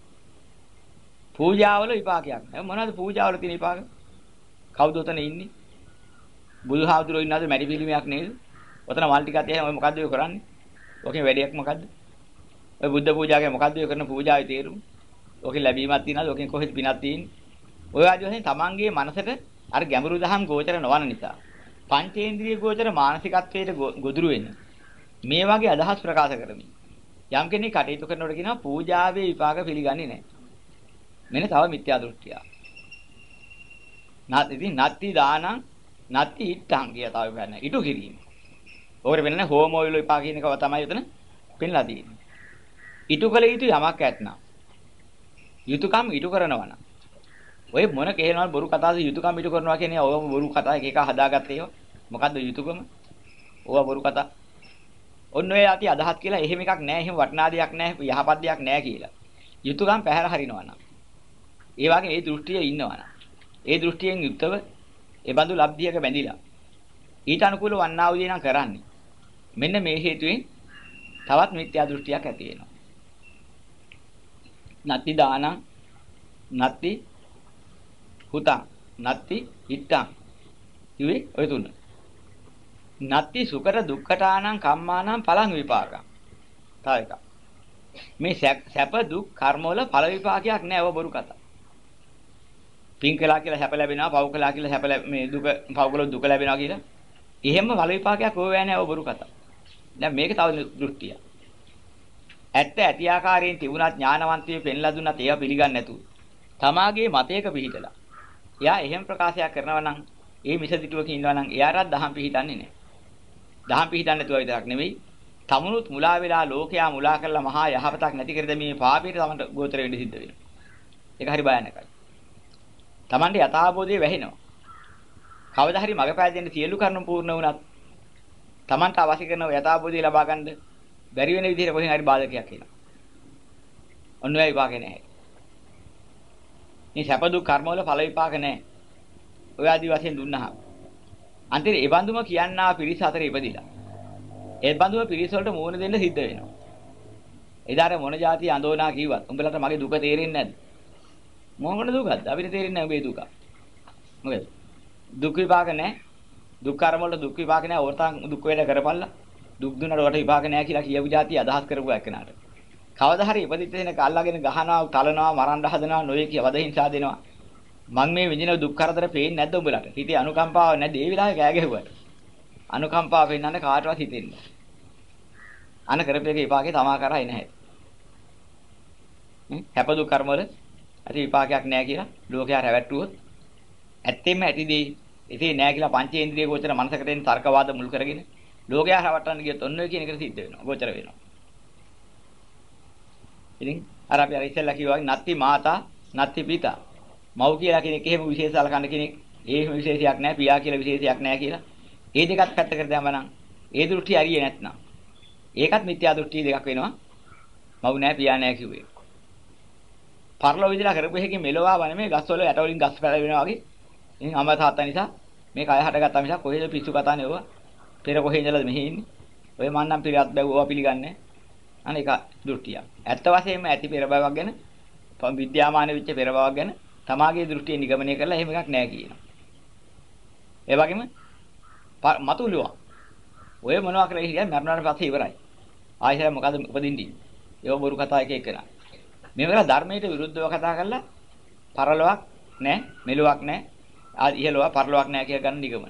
පූජාවල විපාකයක් නෑ. මොනවද පූජාවල තියෙන විපාක? කවුද උතන ඉන්නේ? බුදුහාමුදුරුවෝ ඉන්නවද මැටි පිළිමයක් නේද? ඔතන මල් ටිකක් තියලා ඔය මොකද්ද ඔය කරන්නේ? ඔකේ වැඩයක් මොකද්ද? ඔය බුද්ධ පූජාවේ මොකද්ද ඔය කරන පූජාවේ තේරුම? ඔකේ ලැබීමක් තියනවද? ඔකෙන් කොහෙද පිනක් තියෙන්නේ? ඔය ආදි වශයෙන් තමන්ගේ මනසට අර ගැඹුරු දහම් ගෝචර නොවන නිසා පංචේන්ද්‍රිය ගෝචර මානසිකත්වයට ගොදුරු වෙන මේ වගේ අදහස් ප්‍රකාශ කරමින් යම් කෙනෙක් කටයුතු කරනකොට කියනවා පූජාවේ විපාක පිළිගන්නේ නැහැ. මෙන්න තව මිත්‍යා දෘෂ්ටිය. නාත් ඉතින් නත්ති දානං නත්ති ඉත්තං කියලා තව වෙන්නේ. ඊටු කිරීම. ඕකට වෙන්නේ හෝම ඔයිල් විපාක කියන එක තමයි උතන පෙන්ලා තියෙන්නේ. ඊටු කළ යුතු යමක් ඇතනම් යුතුයකම් ඊටු කරනවා නම් ඔය මොන කේනවා බොරු කතාවද යුතුයකම් ඊටු කරනවා කියන්නේ ඔය බොරු කතා එක එක හදාගත්තේ ඒවා. මොකද්ද යුතුයකම? ඕවා බොරු කතා. ඔන්න ඔය ඇති අදහස් කියලා එහෙම එකක් නැහැ. එහෙම වටිනා දෙයක් නැහැ. යහපත් දෙයක් නැහැ කියලා. යුතුයකම් පැහැර හරිනවා නම්. ඒ වගේ ඒ දෘෂ්ටියේ ඉන්නවා නම්. ඒ දෘෂ්ටියෙන් යුක්තව ඒ බඳු ලබ්ධියක බැඳිලා ඊට අනුකූල වන්නා වූ දේ නම් කරන්නේ. මෙන්න මේ හේතුවෙන් තවත් මිත්‍යා දෘෂ්ටියක් ඇති වෙනවා. නත්ති දානං නත්ති හුතං නත්ති ඉත්තං ඉවේ ඔය තුන. නත්ති සුකර දුක්ඛටානං කම්මානං පලං විපාකං. තව එකක්. මේ සැප දුක් කර්ම වල ඵල විපාකයක් නෑ. ඔය බොරු කතා. පින් කළා කියලා සැප ලැබෙනවා, පව් කළා කියලා සැප මේ දුක පව් කළොත් දුක ලැබෙනවා කියලා. එහෙම වල විපාකයක් ඕවෑ නෑ ඔය බොරු කතා. දැන් මේක තව දෘෂ්ටියක්. ඇත්ත ඇති ආකාරයෙන් තිබුණත් ඥානවන්තයෙ පෙන්ලා දුන්නත් ඒවා පිළිගන්නේ නැතුව. තමාගේ මතයක පිහිටලා. එයා එහෙම ප්‍රකාශයක් කරනවා නම් ඒ මිසදිටුවකින් ඉන්නවා නම් එයාටත් දහම් පිහිටන්නේ නැහැ. දහම් පිහිටන්නේ නැතුව විතරක් නෙවෙයි. තමුණුත් මුලා වෙලා ලෝකයා මුලා කරලා මහා යහපතක් නැති කර දෙමේ පාපයට තමන්ට ගෝචර වෙන්න සිද්ධ වෙනවා. ඒක හරි භයානකයි. තමන්ට යථාබෝධය වැහෙනවා. කවදා හරි මග පෑදෙන්න සියලු කරුණු පූර්ණ වුණත් තමන්ට අවශ්‍ය කරන යථාබෝධය ලබා ගන්න බැරි වෙන විදිහට කොහෙන් හරි බාධකයක් එනවා. ඔන්න ඔය විපාකේ නැහැ. මේ සැප දුක් කර්ම වල ඵල විපාක නැහැ. ඔය ආදි වශයෙන් දුන්නා. අන්තිමේ ඒ බඳුම කියන්නා පිරිස අතර ඉපදිලා. ඒ බඳුම පිරිස වලට මූණ දෙන්න සිද්ධ වෙනවා. එදාට මොන જાති අඳෝනා කිව්වත් උඹලට මගේ දුක තේරෙන්නේ නැද්ද? මොන දුකද? අපිට තේරෙන්නේ නැහැ ඔබේ දුක. මොකද? දුක් විපාක නැහැ. දුක් කර්ම වල දුක් විපාක නැහැ. ඕර්තන් දුක් වේද කරපල්ලා. දුක් දුන්නට වට විපාක නැහැ කියලා කියපු જાති අදහස් කරපු එකනට. කවදා හරි ඉපදිච්ච දෙන කල්ලාගෙන ගහනවා, තලනවා, මරන්න හදනවා, නොයේ කිය වද හිංසා දෙනවා. මං මේ විඳින දුක් කරදර පේන්නේ නැද්ද උඹලට? හිතේ අනුකම්පාව නැද්ද? ඒ විලාවේ කෑ ගැහුවට. අනුකම්පාව වෙන්නන්න කාටවත් හිතෙන්නේ නැහැ. අන කරපේක විපාකේ තමා කරා එන හැටි. හ්ම් හැප දුක් කර්ම වල ඇති විපාකයක් නැහැ කියලා ලෝකයා රැවට්ටුවොත් ඇත්තෙම ඇතිදී ඉතින් නැහැ කියලා පංචේන්ද්‍රිය ගෝචර මනසකට එන තර්කවාද මුල් කරගෙන ලෝකයා රවට්ටන්න ගියොත් ඔන්න ඔය කියන එකට සිද්ධ වෙනවා. ගෝචර වෙනවා. ඉතින් අර අපි අර ඉස්සෙල්ලා කිව්වා වගේ නත්ති මාතා නත්ති පිතා. මව් කියලා කෙනෙක් එහෙම විශේෂ අලකන්න කෙනෙක් ඒ විශේෂයක් නැහැ. පියා කියලා විශේෂයක් නැහැ කියලා. ඒ දෙකත් පැත්ත කර දැම්මනම් ඒ දෘෂ්ටි හරියේ නැත්නම් ඒකත් මිත්‍යා දෘෂ්ටි දෙකක් වෙනවා. මව් නැහැ පියා නැහැ කිව්වේ. පරලෝ විදිලා කරපු එකකින් මෙලොවා වනේ මේ ගස්වල යට වලින් ගස් පැල වෙනවා වගේ. ඉතින් අම්මා තාත්තා නිසා මේ කය හටගත්තා මිසක් කොහෙද පිස්සු කතා නෙවුවා. පෙර කොහේ ඉඳලාද මෙහි ඉන්නේ. ඔය මන්නම් පිළිගත් බැවුවා පිළිගන්නේ. අනේක දෘෂ්ටිය. ඇත්ත වශයෙන්ම ඇති පෙර බවක් ගැන විද්‍යාමාන වෙච්ච පෙර බවක් ගැන තමාගේ දෘෂ්ටිය නිගමනය කරලා එහෙම එකක් නැහැ කියනවා. ඒ වගේම මතුලුවා. ඔය මොනවා කරලා ඉතින් මරණාට පස්සේ ඉවරයි. ආයෙත් මොකද උපදින්නේ? ඒව බොරු කතා එක එක නා. මේ වෙලාව ධර්මයට විරුද්ධව කතා කරලා පරලොවක් නැහැ, මෙලොවක් නැහැ, ආ ඉහළොවක් පරලොවක් නැහැ කියලා ගන්න නිගමන.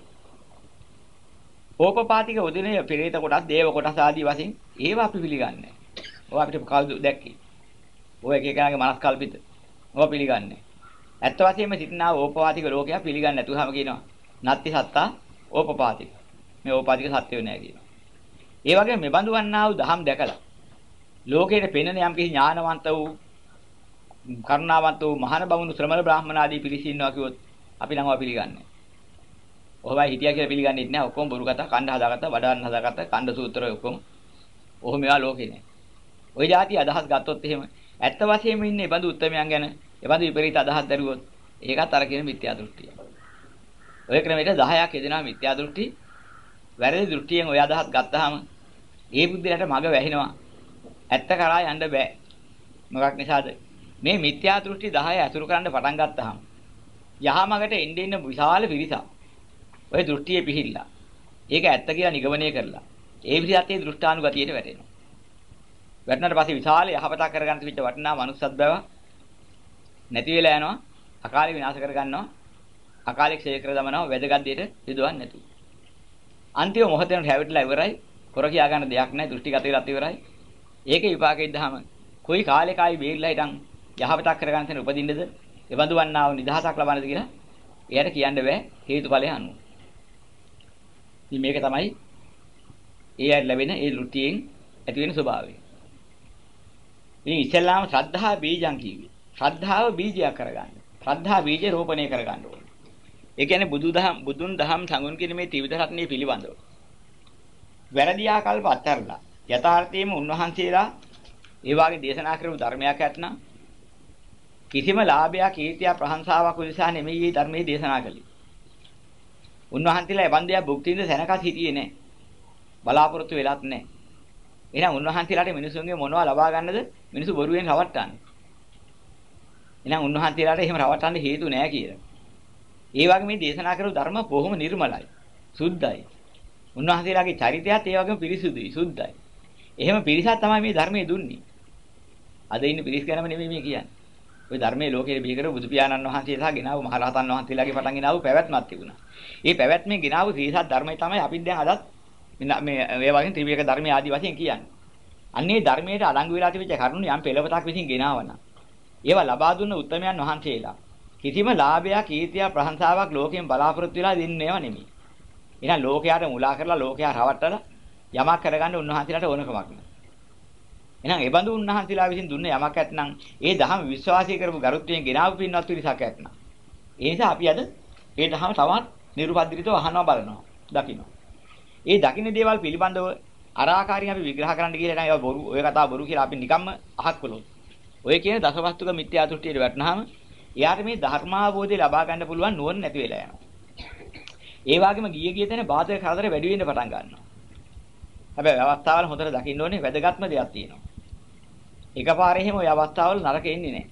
ඕපපාතික උදිනේ පෙරේත කොටස්, දේව කොටස් ආදී වශයෙන් ඒව අපි පිළිගන්නේ නැහැ. ඔය අපිට කල් දැක්කේ. ඔය එක එකනාගේ මනස් කල්පිත. ඔය පිළිගන්නේ. ඇත්ත වශයෙන්ම සිටිනා ඕපපාතික ලෝකයා පිළිගන්නේ නැතුවම කියනවා. නත්ති සත්තා ඕපපාතික. මේ ඕපපාතික සත්‍යය නෑ කියනවා. ඒ වගේම මේ බඳු වන්නා වූ දහම් දැකලා ලෝකයේ පෙනෙන යම් කිසි ඥානවන්ත වූ කරුණාවන්ත වූ මහාන බමුණු ශ්‍රමණ බ්‍රාහ්මණ ආදී පිරිස ඉන්නවා කිව්වොත් අපි නම් ඔය පිළිගන්නේ. ඔහොමයි හිටියා කියලා පිළිගන්නේ නැහැ. ඔක්කොම බොරු කතා, කණ්ඩ හදාගත්තා, වඩාන්න හදාගත්තා, කණ්ඩ සූත්‍රය ඔක්කොම. ඔහොම මේවා ලෝකේ නෑ. ওই જાති අදහස් ගත්තොත් එහෙම ඇත්ත වශයෙන්ම ඉන්නේ බඳු උත්තරමයන් ගැන, ඒ බඳු විපරීත අදහස් දරුවොත් ඒකත් අර කියන මිත්‍යා දෘෂ්ටිය. ඔය ක්‍රමයට දහයක් යෙදෙනා මිත්‍යා දෘෂ්ටි. වැරදි දෘෂ්ටියෙන් ඔය අදහස් ගත්තාම ඒ බුද්ධිලට මග වැහෙනවා. ඇත්ත කරා යන්න බෑ. මොකක් නිසාද? මේ මිත්‍යා දෘෂ්ටි දහය අතුරු කරන්න පටන් ගත්තාම යහමගට එන්නේ ඉන්න විශාල පිරිසක් ඔය දෘෂ්ටියේ පිහිල්ලා. ඒක ඇත්ත කියලා නිගමනය කරලා ඒ විදිහට ඒ දෘෂ්ටානුගතියට වැටෙනවා. වැටෙනාට පස්සේ විශාල යහපතක් කරගන්න තිබිච්ච වටිනා මනුස්සත් බව නැති වෙලා යනවා. අකාලේ විනාශ කරගන්නවා. අකාලේ ක්ෂය කර දමනවා. වැදගත් දෙයට යොදවන්නේ නැතුව. අන්තිම මොහොතේම හැවිట్లా ඉවරයි. කොර කියා ගන්න දෙයක් නැහැ. දෘෂ්ටිගත වෙලත් ඉවරයි. ඒකේ විපාකෙ ඉදහම කොයි කාලෙකයි බේරිලා හිටන් යහපතක් කරගන්න තැන උපදින්නද? එවඳු වන්නා වූ නිදහසක් ලබන්නද කියලා එයාට කියන්න බෑ හේතුඵලය අනුව. ඉතින් මේක තමයි ඒ අය ලැබෙන ඒ දෘෂ්ටියෙන් ඇති වෙන ස්වභාවය. ඉතින් ඉස්ලාම ශ්‍රද්ධා බීජං කිව්වේ. ශ්‍රද්ධාව බීජයක් කරගන්න. ශ්‍රද්ධා බීජ රෝපණය කරගන්න ඕනේ. ඒ කියන්නේ බුදුදහම් බුදුන් දහම් සංගුණ කියන මේ ත්‍රිවිධ රත්නයේ පිළිබඳව. වැරදි ආකල්ප අත්හැරලා යථාර්ථයේම උන්වහන්සේලා ඒ වාගේ දේශනා කරපු ධර්මයක් ඇතනම් කිසිම ලාභයක්, කීර්තියක්, ප්‍රශංසාවක් උදෙසා නෙමෙයි මේ ධර්මයේ දේශනා කළේ. උන්වහන්සේලා එවන්දයා භුක්ති විඳ සැනකස් හිටියේ නැහැ. බලාපොරොත්තු වෙලත් නැහැ. එහෙනම් උන්වහන්සේලාට මිනිසුන්ගේ මොනවා ලබා ගන්නද? මිනිසු බොරුවෙන් රවට්ටන්නේ. එහෙනම් උන්වහන්සේලාට එහෙම රවට්ටන්න හේතු නැහැ කියලා. ඒ වගේ මේ දේශනා කරපු ධර්ම බොහොම නිර්මලයි. සුද්ධයි. උන්වහන්සේලාගේ චරිතයත් ඒ වගේම පිරිසුදුයි, සුද්ධයි. එහෙම පිරිසක් තමයි මේ ධර්මයේ දුන්නේ. අද ඉන්න පිරිස් ගැනම නෙමෙයි මේ කියන්නේ. ওই ධර්මයේ ලෝකයේ බිහි කරපු බුදු පියාණන් වහන්සේලා ගෙනාවු මහරහතන් වහන්සේලාගේ පටන් ගෙනාවු පැවැත්මක් තිබුණා. ඒ පැවැත්මේ ගෙනාවු ශ්‍රීසත් ධර්මය තමයි අපි දැන් අදත් මේ මේ වගේ ත්‍රිවිධ ධර්මයේ ආදි වශයෙන් කියන්නේ. අන්නේ ධර්මයට අලංගු වෙලා තිබිච්ච කරුණු යම් පෙළපතක් විසින් ගෙනාවනම් ඒවා ලබා දුන්න උත්තමයන් වහන්සේලා කිසිම ලාභයක්, කීර්තියක්, ප්‍රශංසාවක් ලෝකයෙන් බලාපොරොත්තු වෙලා දෙන්නේ ඒවා නෙමෙයි. එහෙනම් ලෝකයට මුලා කරලා ලෝකයා රවට්ටලා යමක් කරගන්න උන්වහන්සේලාට ඕනකමක් නැහැ. එහෙනම් ඒ බඳු උන්වහන්සේලා විසින් දුන්න යමක් ඇත්නම් ඒ දහම විශ්වාසී කරපු ගරුත්වයෙන් ගෙනාවු පින්වත් පිරිසක් ඇත්නම්. ඒ නිසා අපි අද ඒ දහම තවත් නිර්පද්‍රිතව අහනවා බලනවා, දකිනවා. ඒ දකින්න දේවල් පිළිබඳව අර ආකාරයෙන් අපි විග්‍රහ කරන්න කියලා නෑ ඒවා බොරු, ඔය කතාව බොරු කියලා අපි නිකම්ම අහක් කළොත්. ඔය කියන දසවස්තුක මිත්‍යා දෘෂ්ටියට වැටුනහම එයාට මේ ධර්මාවබෝධය ලබා ගන්න පුළුවන් නුවණ නැති වෙලා යනවා. ඒ වගේම ගිය ගිය තැන බාධක කරදර වැඩි වෙන්න පටන් ගන්නවා. හැබැයි අවස්ථාවල හොඳට දකින්න ඕනේ වැදගත්ම දෙයක් තියෙනවා. එකපාරේ එහෙම ওই අවස්ථාවල නරක එන්නේ නැහැ.